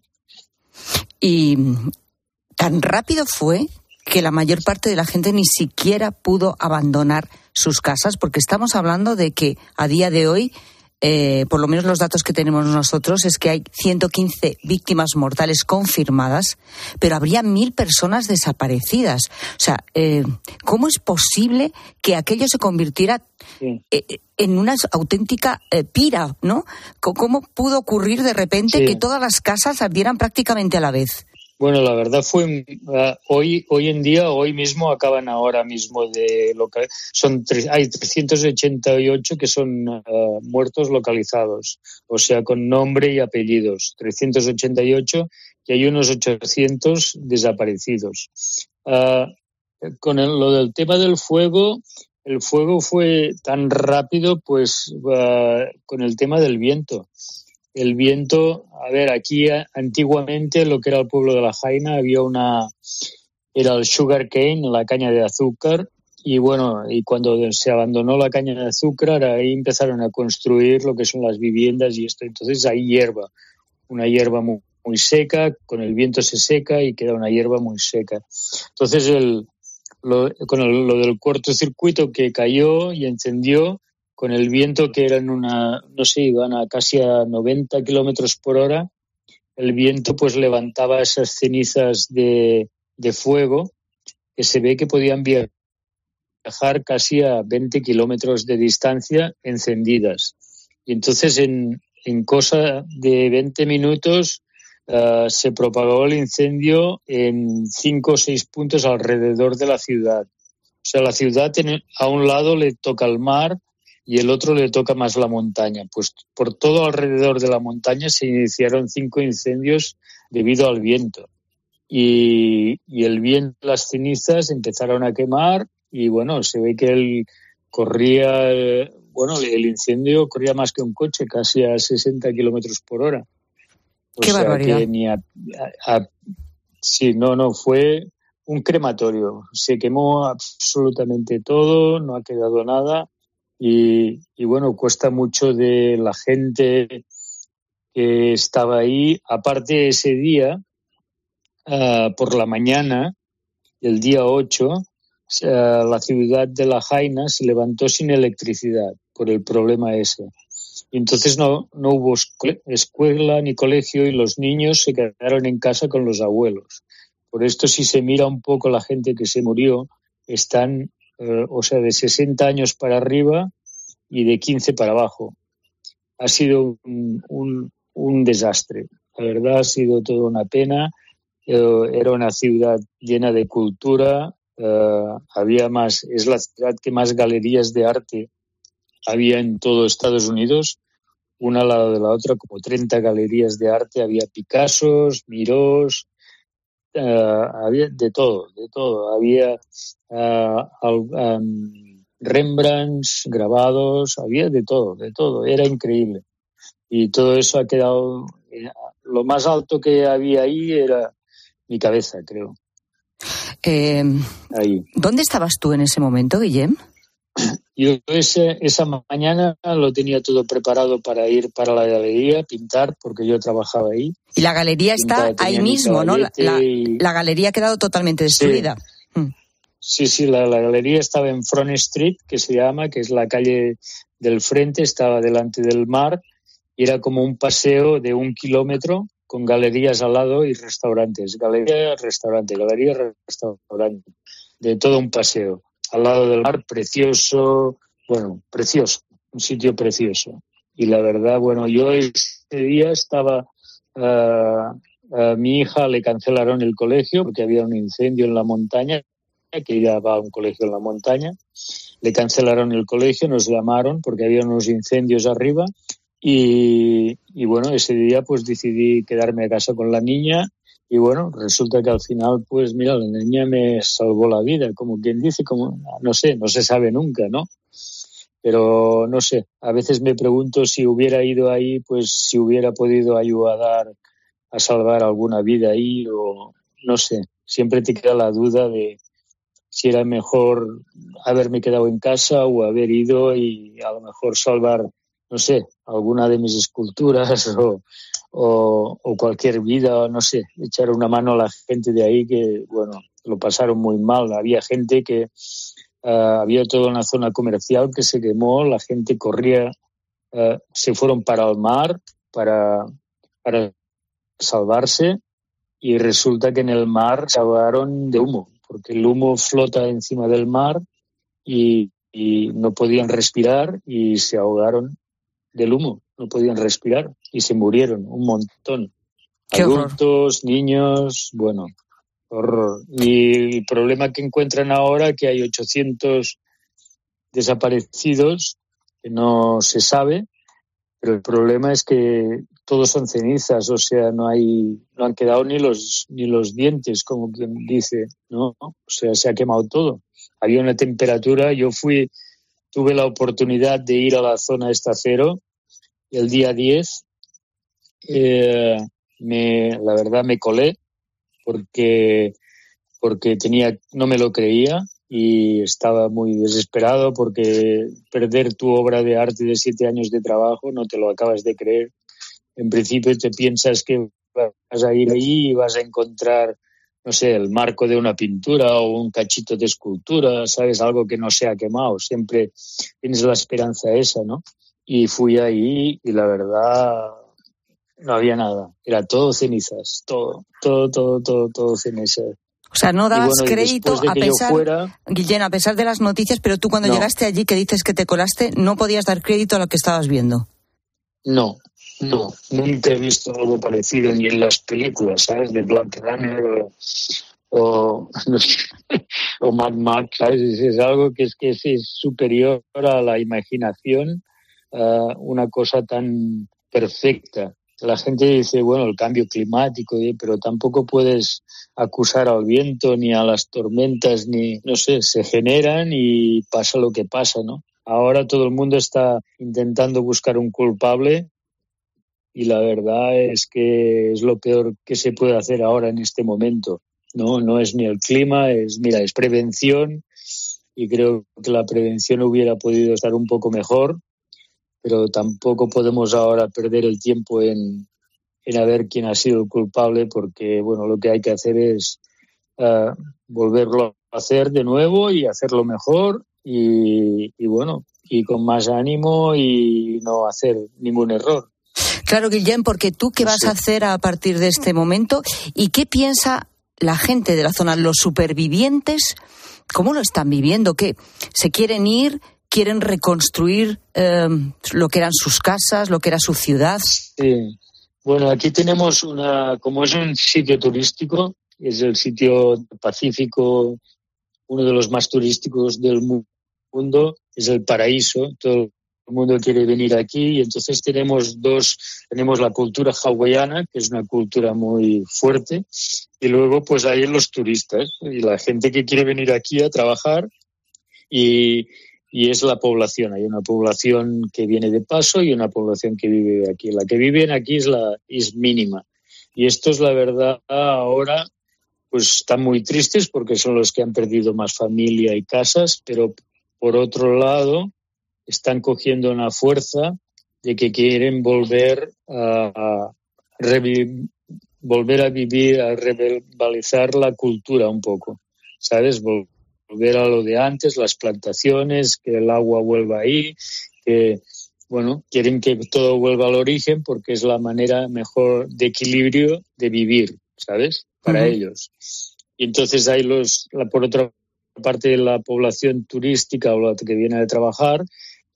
Y tan rápido fue que la mayor parte de la gente ni siquiera pudo abandonar sus casas, porque estamos hablando de que a día de hoy, Eh, por lo menos los datos que tenemos nosotros, es que hay ciento quince víctimas mortales confirmadas, pero habría mil personas desaparecidas. O sea, eh, ¿cómo es posible que aquello se convirtiera sí. eh, en una auténtica eh, pira, ¿no? ¿Cómo pudo ocurrir de repente sí. que todas las casas ardieran prácticamente a la vez? Bueno, la verdad fue uh, hoy hoy en día, hoy mismo acaban ahora mismo de local, son tres, hay trescientos ochenta y ocho que son uh, muertos localizados, o sea, con nombre y apellidos, trescientos ochenta y ocho, y hay unos ochocientos desaparecidos. Uh, con el, lo del tema del fuego, el fuego fue tan rápido, pues uh, con el tema del viento. El viento, a ver, aquí antiguamente lo que era el pueblo de Lahaina había una, era el sugar cane, la caña de azúcar, y bueno, y cuando se abandonó la caña de azúcar, ahí empezaron a construir lo que son las viviendas y esto, entonces hay hierba, una hierba muy, muy seca, con el viento se seca y queda una hierba muy seca. Entonces el, lo, con el, lo del cortocircuito que cayó y encendió, con el viento que eran una, no sé, iban a casi a noventa kilómetros por hora, el viento pues levantaba esas cenizas de, de fuego que se ve que podían viajar casi a veinte kilómetros de distancia encendidas. Y entonces en, en cosa de veinte minutos uh, se propagó el incendio en cinco o seis puntos alrededor de la ciudad. O sea, la ciudad tiene, a un lado le toca el mar y el otro le toca más la montaña. Pues por todo alrededor de la montaña se iniciaron cinco incendios debido al viento. Y, y el viento, las cenizas empezaron a quemar y bueno, se ve que él corría, eh, bueno, el incendio corría más que un coche, casi a sesenta kilómetros por hora. O ¡Qué sea, barbaridad! Que ni a, a, a, sí, no, no, fue un crematorio. Se quemó absolutamente todo, no ha quedado nada y, y bueno, cuesta mucho de la gente que estaba ahí. Aparte, ese día, uh, por la mañana, el día ocho, uh, la ciudad de La Jaina se levantó sin electricidad por el problema ese. Y entonces no, no hubo escuela ni colegio y los niños se quedaron en casa con los abuelos. Por esto, si se mira un poco la gente que se murió, están, uh, o sea, de sesenta años para arriba y de quince para abajo. Ha sido un, un, un desastre. La verdad, ha sido toda una pena. Uh, era una ciudad llena de cultura. Uh, había más, es la ciudad que más galerías de arte había en todo Estados Unidos, una al lado de la otra, como treinta galerías de arte. Había Picassos, Mirós, uh, había de todo, de todo. Había uh, um, Rembrandts, grabados, había de todo, de todo. Era increíble. Y todo eso ha quedado... Lo más alto que había ahí era mi cabeza, creo. Eh, ahí. ¿Dónde estabas tú en ese momento, Guillem? Yo ese, esa mañana lo tenía todo preparado para ir para la galería, pintar, porque yo trabajaba ahí. Y la galería está Pintaba, ahí mismo, ¿no? La, la, y... la galería ha quedado totalmente destruida. Sí, mm. sí, sí la, la galería estaba en Front Street, que se llama, que es la calle del frente, estaba delante del mar, y era como un paseo de un kilómetro con galerías al lado y restaurantes. Galería, restaurante, galería, restaurante. De todo un paseo. Al lado del mar, precioso, bueno, precioso, un sitio precioso. Y la verdad, bueno, yo ese día estaba, uh, a mi hija le cancelaron el colegio porque había un incendio en la montaña, que ella va a un colegio en la montaña. Le cancelaron el colegio, nos llamaron porque había unos incendios arriba y, y bueno, ese día pues decidí quedarme a casa con la niña. Y bueno, resulta que al final, pues mira, la niña me salvó la vida, como quien dice, como no sé, no se sabe nunca, ¿no? Pero no sé, a veces me pregunto si hubiera ido ahí, pues si hubiera podido ayudar a salvar alguna vida ahí o no sé. Siempre te queda la duda de si era mejor haberme quedado en casa o haber ido y a lo mejor salvar, no sé, alguna de mis esculturas o... O, o cualquier vida, no sé, echar una mano a la gente de ahí que, bueno, lo pasaron muy mal. Había gente que, uh, había toda una zona comercial que se quemó, la gente corría, uh, se fueron para el mar para, para salvarse y resulta que en el mar se ahogaron de humo, porque el humo flota encima del mar y, y no podían respirar y se ahogaron del humo, no podían respirar y se murieron un montón. ¡Qué Adultos, horror! Niños, bueno, horror. Y el problema que encuentran ahora es que hay ochocientos desaparecidos que no se sabe, pero el problema es que todos son cenizas, o sea, no hay, no han quedado ni los ni los dientes, como quien dice, ¿no? O sea, se ha quemado todo. Había una temperatura, yo fui tuve la oportunidad de ir a la zona esta cero el día diez. Eh, me, la verdad me colé porque, porque tenía, no me lo creía y estaba muy desesperado porque perder tu obra de arte de siete años de trabajo no te lo acabas de creer. En principio te piensas que vas a ir ahí y vas a encontrar, no sé, el marco de una pintura o un cachito de escultura, ¿sabes? Algo que no se ha quemado. Siempre tienes la esperanza esa, ¿no? Y fui ahí y la verdad no había nada. Era todo cenizas, todo, todo, todo, todo, todo cenizas. O sea, no dabas bueno, crédito de a pesar, fuera... Guillén, a pesar de las noticias, pero tú cuando no. llegaste allí, que dices que te colaste, no podías dar crédito a lo que estabas viendo. No, No, nunca he visto algo parecido ni en las películas, ¿sabes? De Blade Runner o, o, no sé, o Mad Max, ¿sabes? Es, es algo que es que es, es superior a la imaginación, uh, una cosa tan perfecta. La gente dice, bueno, el cambio climático, ¿eh? Pero tampoco puedes acusar al viento ni a las tormentas, ni, no sé, se generan y pasa lo que pasa, ¿no? Ahora todo el mundo está intentando buscar un culpable y la verdad es que es lo peor que se puede hacer ahora en este momento. No, no es ni el clima, es, mira, es prevención y creo que la prevención hubiera podido estar un poco mejor, pero tampoco podemos ahora perder el tiempo en, en a ver quién ha sido el culpable, porque bueno, lo que hay que hacer es uh, volverlo a hacer de nuevo y hacerlo mejor y, y bueno, y con más ánimo y no hacer ningún error. Claro, Guillem, porque tú, ¿qué vas Sí. a hacer a partir de este momento? ¿Y qué piensa la gente de la zona, los supervivientes? ¿Cómo lo están viviendo? ¿Qué? ¿Se quieren ir? ¿Quieren reconstruir eh, lo que eran sus casas, lo que era su ciudad? Sí. Bueno, aquí tenemos una, como es un sitio turístico, es el sitio pacífico, uno de los más turísticos del mundo, es el paraíso, todo el mundo quiere venir aquí y entonces tenemos dos, tenemos la cultura hawaiana, que es una cultura muy fuerte, y luego pues hay los turistas y la gente que quiere venir aquí a trabajar y, y es la población. Hay una población que viene de paso y una población que vive aquí. La que vive aquí es, la, es mínima. Y estos, la verdad, ahora pues están muy tristes porque son los que han perdido más familia y casas, pero por otro lado están cogiendo una fuerza de que quieren volver a, a revi- volver a vivir, a revitalizar la cultura un poco, ¿sabes? Volver a lo de antes, las plantaciones, que el agua vuelva ahí, que, bueno, quieren que todo vuelva al origen porque es la manera mejor de equilibrio de vivir, ¿sabes? Para uh-huh. ellos. Y entonces hay los, la, por otra parte de la población turística o la que viene a trabajar,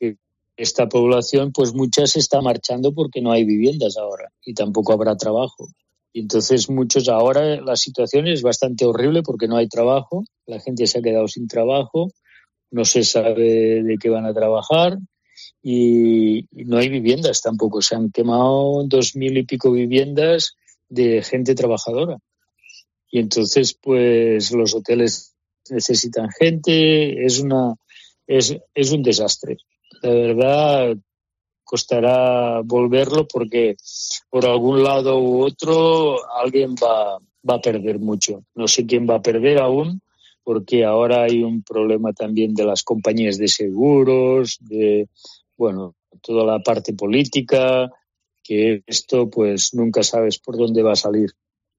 esta población, pues muchas se está marchando porque no hay viviendas ahora y tampoco habrá trabajo. Y entonces muchos ahora la situación es bastante horrible porque no hay trabajo, la gente se ha quedado sin trabajo, no se sabe de qué van a trabajar y, y no hay viviendas tampoco. Se han quemado dos mil y pico viviendas de gente trabajadora. Y entonces, pues los hoteles necesitan gente, es una es, es un desastre. La verdad, costará volverlo porque por algún lado u otro alguien va, va a perder mucho. No sé quién va a perder aún, porque ahora hay un problema también de las compañías de seguros, de, bueno, toda la parte política, que esto pues nunca sabes por dónde va a salir.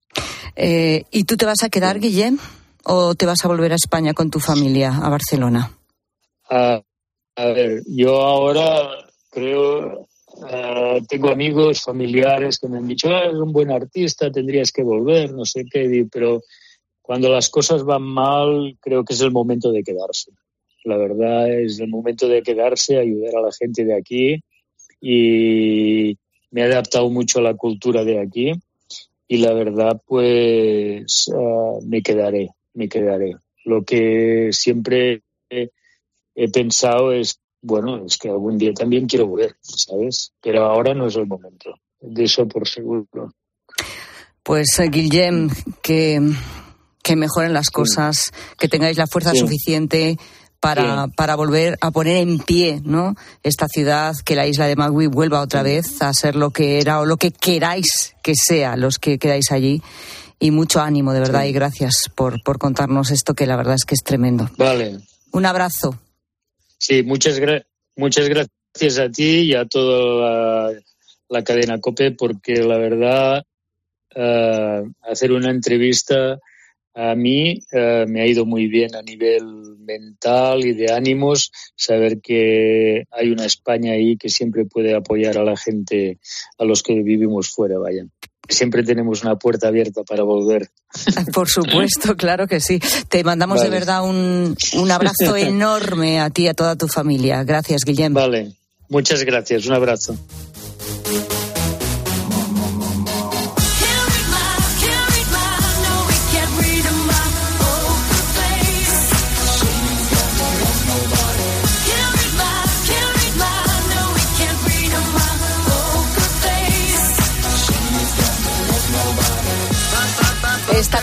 Eh, ¿Y tú te vas a quedar, Guillem, o te vas a volver a España con tu familia, a Barcelona? Ah, A ver, yo ahora creo, uh, tengo amigos, familiares que me han dicho, ah, eres un buen artista, tendrías que volver, no sé qué, pero cuando las cosas van mal, creo que es el momento de quedarse. La verdad es el momento de quedarse, ayudar a la gente de aquí y me he adaptado mucho a la cultura de aquí y la verdad, pues uh, me quedaré, me quedaré. Lo que siempre he, he pensado es, bueno, es que algún día también quiero volver, ¿sabes? Pero ahora no es el momento, de eso por seguro. Pues, uh, Guillem, que, que mejoren las cosas, sí. que tengáis la fuerza sí. suficiente para, sí. para volver a poner en pie, ¿no?, esta ciudad, que la isla de Magui vuelva otra sí. vez a ser lo que era o lo que queráis que sea, los que quedáis allí. Y mucho ánimo, de verdad, sí. y gracias por, por contarnos esto, que la verdad es que es tremendo. Vale. Un abrazo. Sí, muchas, gra- muchas gracias a ti y a toda la, la cadena COPE, porque la verdad, uh, hacer una entrevista a mí uh, me ha ido muy bien a nivel mental y de ánimos, saber que hay una España ahí que siempre puede apoyar a la gente, a los que vivimos fuera, vaya. Siempre tenemos una puerta abierta para volver. Por supuesto, claro que sí. Te mandamos vale. de verdad un, un abrazo enorme a ti y a toda tu familia. Gracias, Guillem. Vale, muchas gracias. Un abrazo.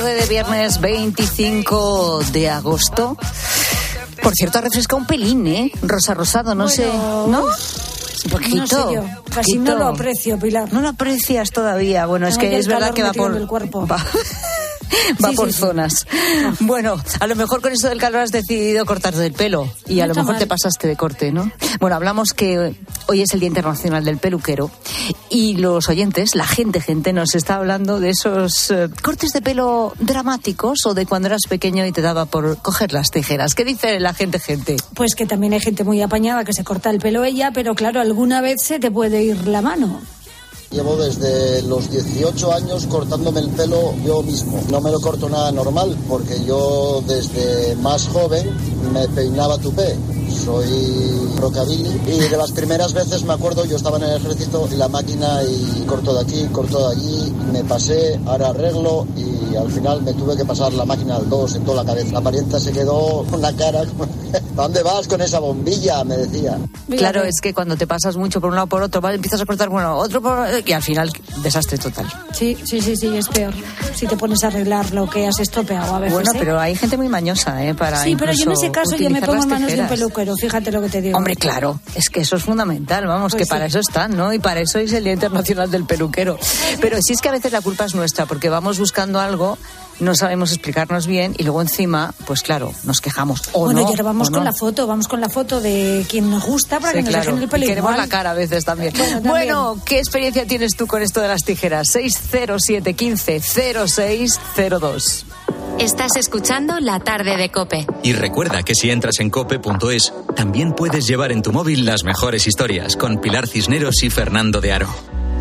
tarde de viernes veinticinco de agosto. Por cierto, ha refrescado un pelín, ¿eh? Rosa rosado, no bueno, sé, ¿no? Un poquito. No sé yo, casi poquito. no lo aprecio, Pilar. No lo aprecias todavía. Bueno, es Tengo que es verdad que va por... el cuerpo. Va. Va sí, por sí, zonas. Sí. Bueno, a lo mejor con eso del calor has decidido cortarte el pelo y a no lo mejor mal. te pasaste de corte, ¿no? Bueno, hablamos que hoy es el Día Internacional del Peluquero y los oyentes, la gente, gente, nos está hablando de esos eh, cortes de pelo dramáticos o de cuando eras pequeño y te daba por coger las tijeras. ¿Qué dice la gente, gente? Pues que también hay gente muy apañada que se corta el pelo ella, pero claro, alguna vez se te puede ir la mano. Llevo desde los dieciocho años cortándome el pelo yo mismo. No me lo corto nada normal porque yo desde más joven me peinaba tupé. Soy rockabilly y de las primeras veces me acuerdo, yo estaba en el ejército y la máquina y corto de aquí, corto de allí, me pasé, ahora arreglo y al final me tuve que pasar la máquina al dos en toda la cabeza. La parienta se quedó con la cara, ¿a dónde vas con esa bombilla? Me decía. Claro, es que cuando te pasas mucho por un lado por otro, ¿vale? Empiezas a cortar, bueno, otro por... y al final desastre total. Sí, sí, sí, sí, es peor. Si te pones a arreglar lo que has estropeado a veces. Bueno, ¿eh? pero hay gente muy mañosa, ¿eh? Para sí, pero yo en ese caso yo me pongo en manos de un peluquero, fíjate lo que te digo. Hombre, claro, es que eso es fundamental, vamos, pues que sí. Para eso están, ¿no? Y para eso es el Día Internacional del Peluquero. Pero sí es que a veces la culpa es nuestra, porque vamos buscando algo, no sabemos explicarnos bien y luego encima, pues claro, nos quejamos. O bueno, no, y ahora vamos con no. la foto, vamos con la foto de quien nos gusta para sí, que nos claro. dejen el pelo y queremos igual. la cara a veces también. Bueno, también. Bueno, ¿qué experiencia tienes tú con esto de las tijeras? seis cero siete uno cinco cero seis cero dos. Estás escuchando La Tarde de COPE. Y recuerda que si entras en cope punto es, también puedes llevar en tu móvil las mejores historias con Pilar Cisneros y Fernando de Aro.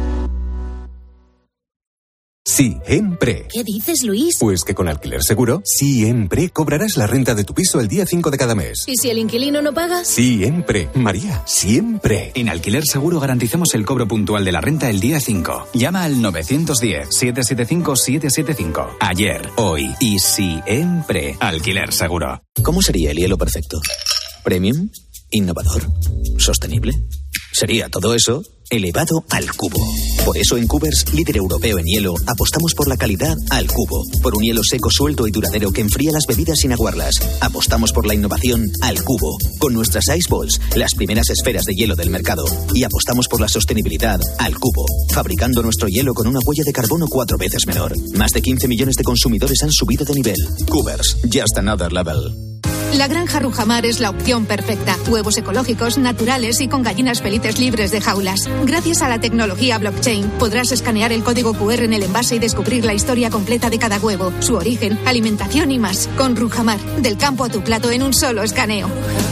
Siempre. ¿Qué dices, Luis? Pues que con Alquiler Seguro, siempre cobrarás la renta de tu piso el día cinco de cada mes. ¿Y si el inquilino no paga? Siempre, María, siempre. En Alquiler Seguro garantizamos el cobro puntual de la renta el día cinco. Llama al nueve uno cero, siete siete cinco, siete siete cinco. Ayer, hoy y siempre. Alquiler Seguro. ¿Cómo sería el hielo perfecto? ¿Premium? ¿Innovador? ¿Sostenible? Sería todo eso elevado al cubo. Por eso en Cubers, líder europeo en hielo, apostamos por la calidad al cubo. Por un hielo seco, suelto y duradero que enfría las bebidas sin aguarlas. Apostamos por la innovación al cubo. Con nuestras Ice Balls, las primeras esferas de hielo del mercado. Y apostamos por la sostenibilidad al cubo. Fabricando nuestro hielo con una huella de carbono cuatro veces menor. Más de quince millones de consumidores han subido de nivel. Cubers, just another level. La granja Rujamar es la opción perfecta. Huevos ecológicos, naturales y con gallinas felices libres de jaulas. Gracias a la tecnología blockchain, podrás escanear el código cu erre en el envase y descubrir la historia completa de cada huevo, su origen, alimentación y más. Con Rujamar, del campo a tu plato en un solo escaneo.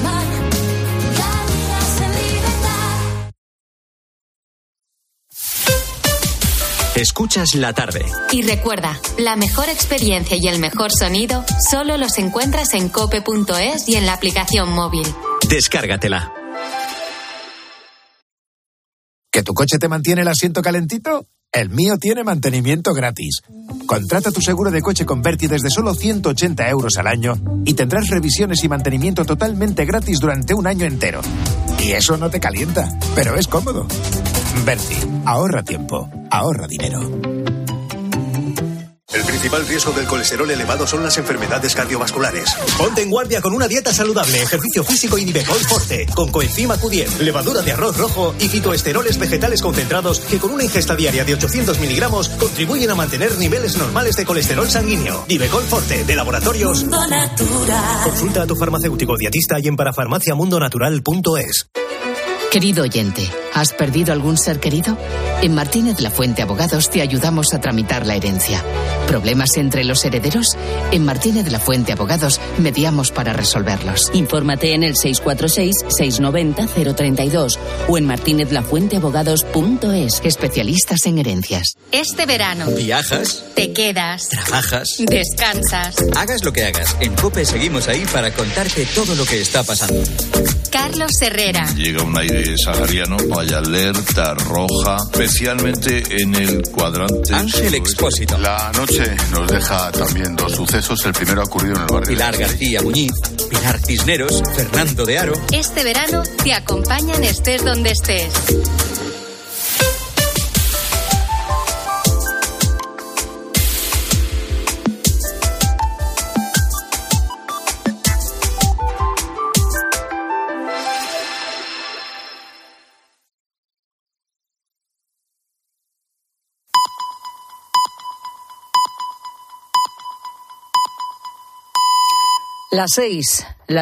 Escuchas La Tarde. Y recuerda, la mejor experiencia y el mejor sonido solo los encuentras en cope punto es y en la aplicación móvil. Descárgatela. ¿Que tu coche te mantiene el asiento calentito? El mío tiene mantenimiento gratis. Contrata tu seguro de coche con Berti desde solo ciento ochenta euros al año y tendrás revisiones y mantenimiento totalmente gratis durante un año entero. Y eso no te calienta, pero es cómodo. Berti, ahorra tiempo, ahorra dinero. El principal riesgo del colesterol elevado son las enfermedades cardiovasculares. Ponte en guardia con una dieta saludable, ejercicio físico y Nivecol Forte, con coenzima cu diez, levadura de arroz rojo y fitoesteroles vegetales concentrados que con una ingesta diaria de ochocientos miligramos contribuyen a mantener niveles normales de colesterol sanguíneo. Nivecol Forte, de Laboratorios Mundo Natural. Consulta a tu farmacéutico dietista y en parafarmaciamundonatural punto es. Querido oyente, ¿has perdido algún ser querido? En Martínez La Fuente Abogados te ayudamos a tramitar la herencia. ¿Problemas entre los herederos? En Martínez La Fuente Abogados mediamos para resolverlos. Infórmate en el seis cuatro seis, seis nueve cero, cero tres dos o en martinez la fuente abogados punto es. Especialistas en herencias. Este verano. ¿Viajas? Te quedas. ¿Trabajas? Descansas. Hagas lo que hagas. En COPE seguimos ahí para contarte todo lo que está pasando. Carlos Herrera. Llega un aire sahariano, hay alerta roja, especialmente en el cuadrante. Ángel Expósito. La noche nos deja también dos sucesos. El primero ha ocurrido en el barrio. Pilar García Muñiz, Pilar Cisneros, Fernando de Aro. Este verano te acompañan estés donde estés. Las seis.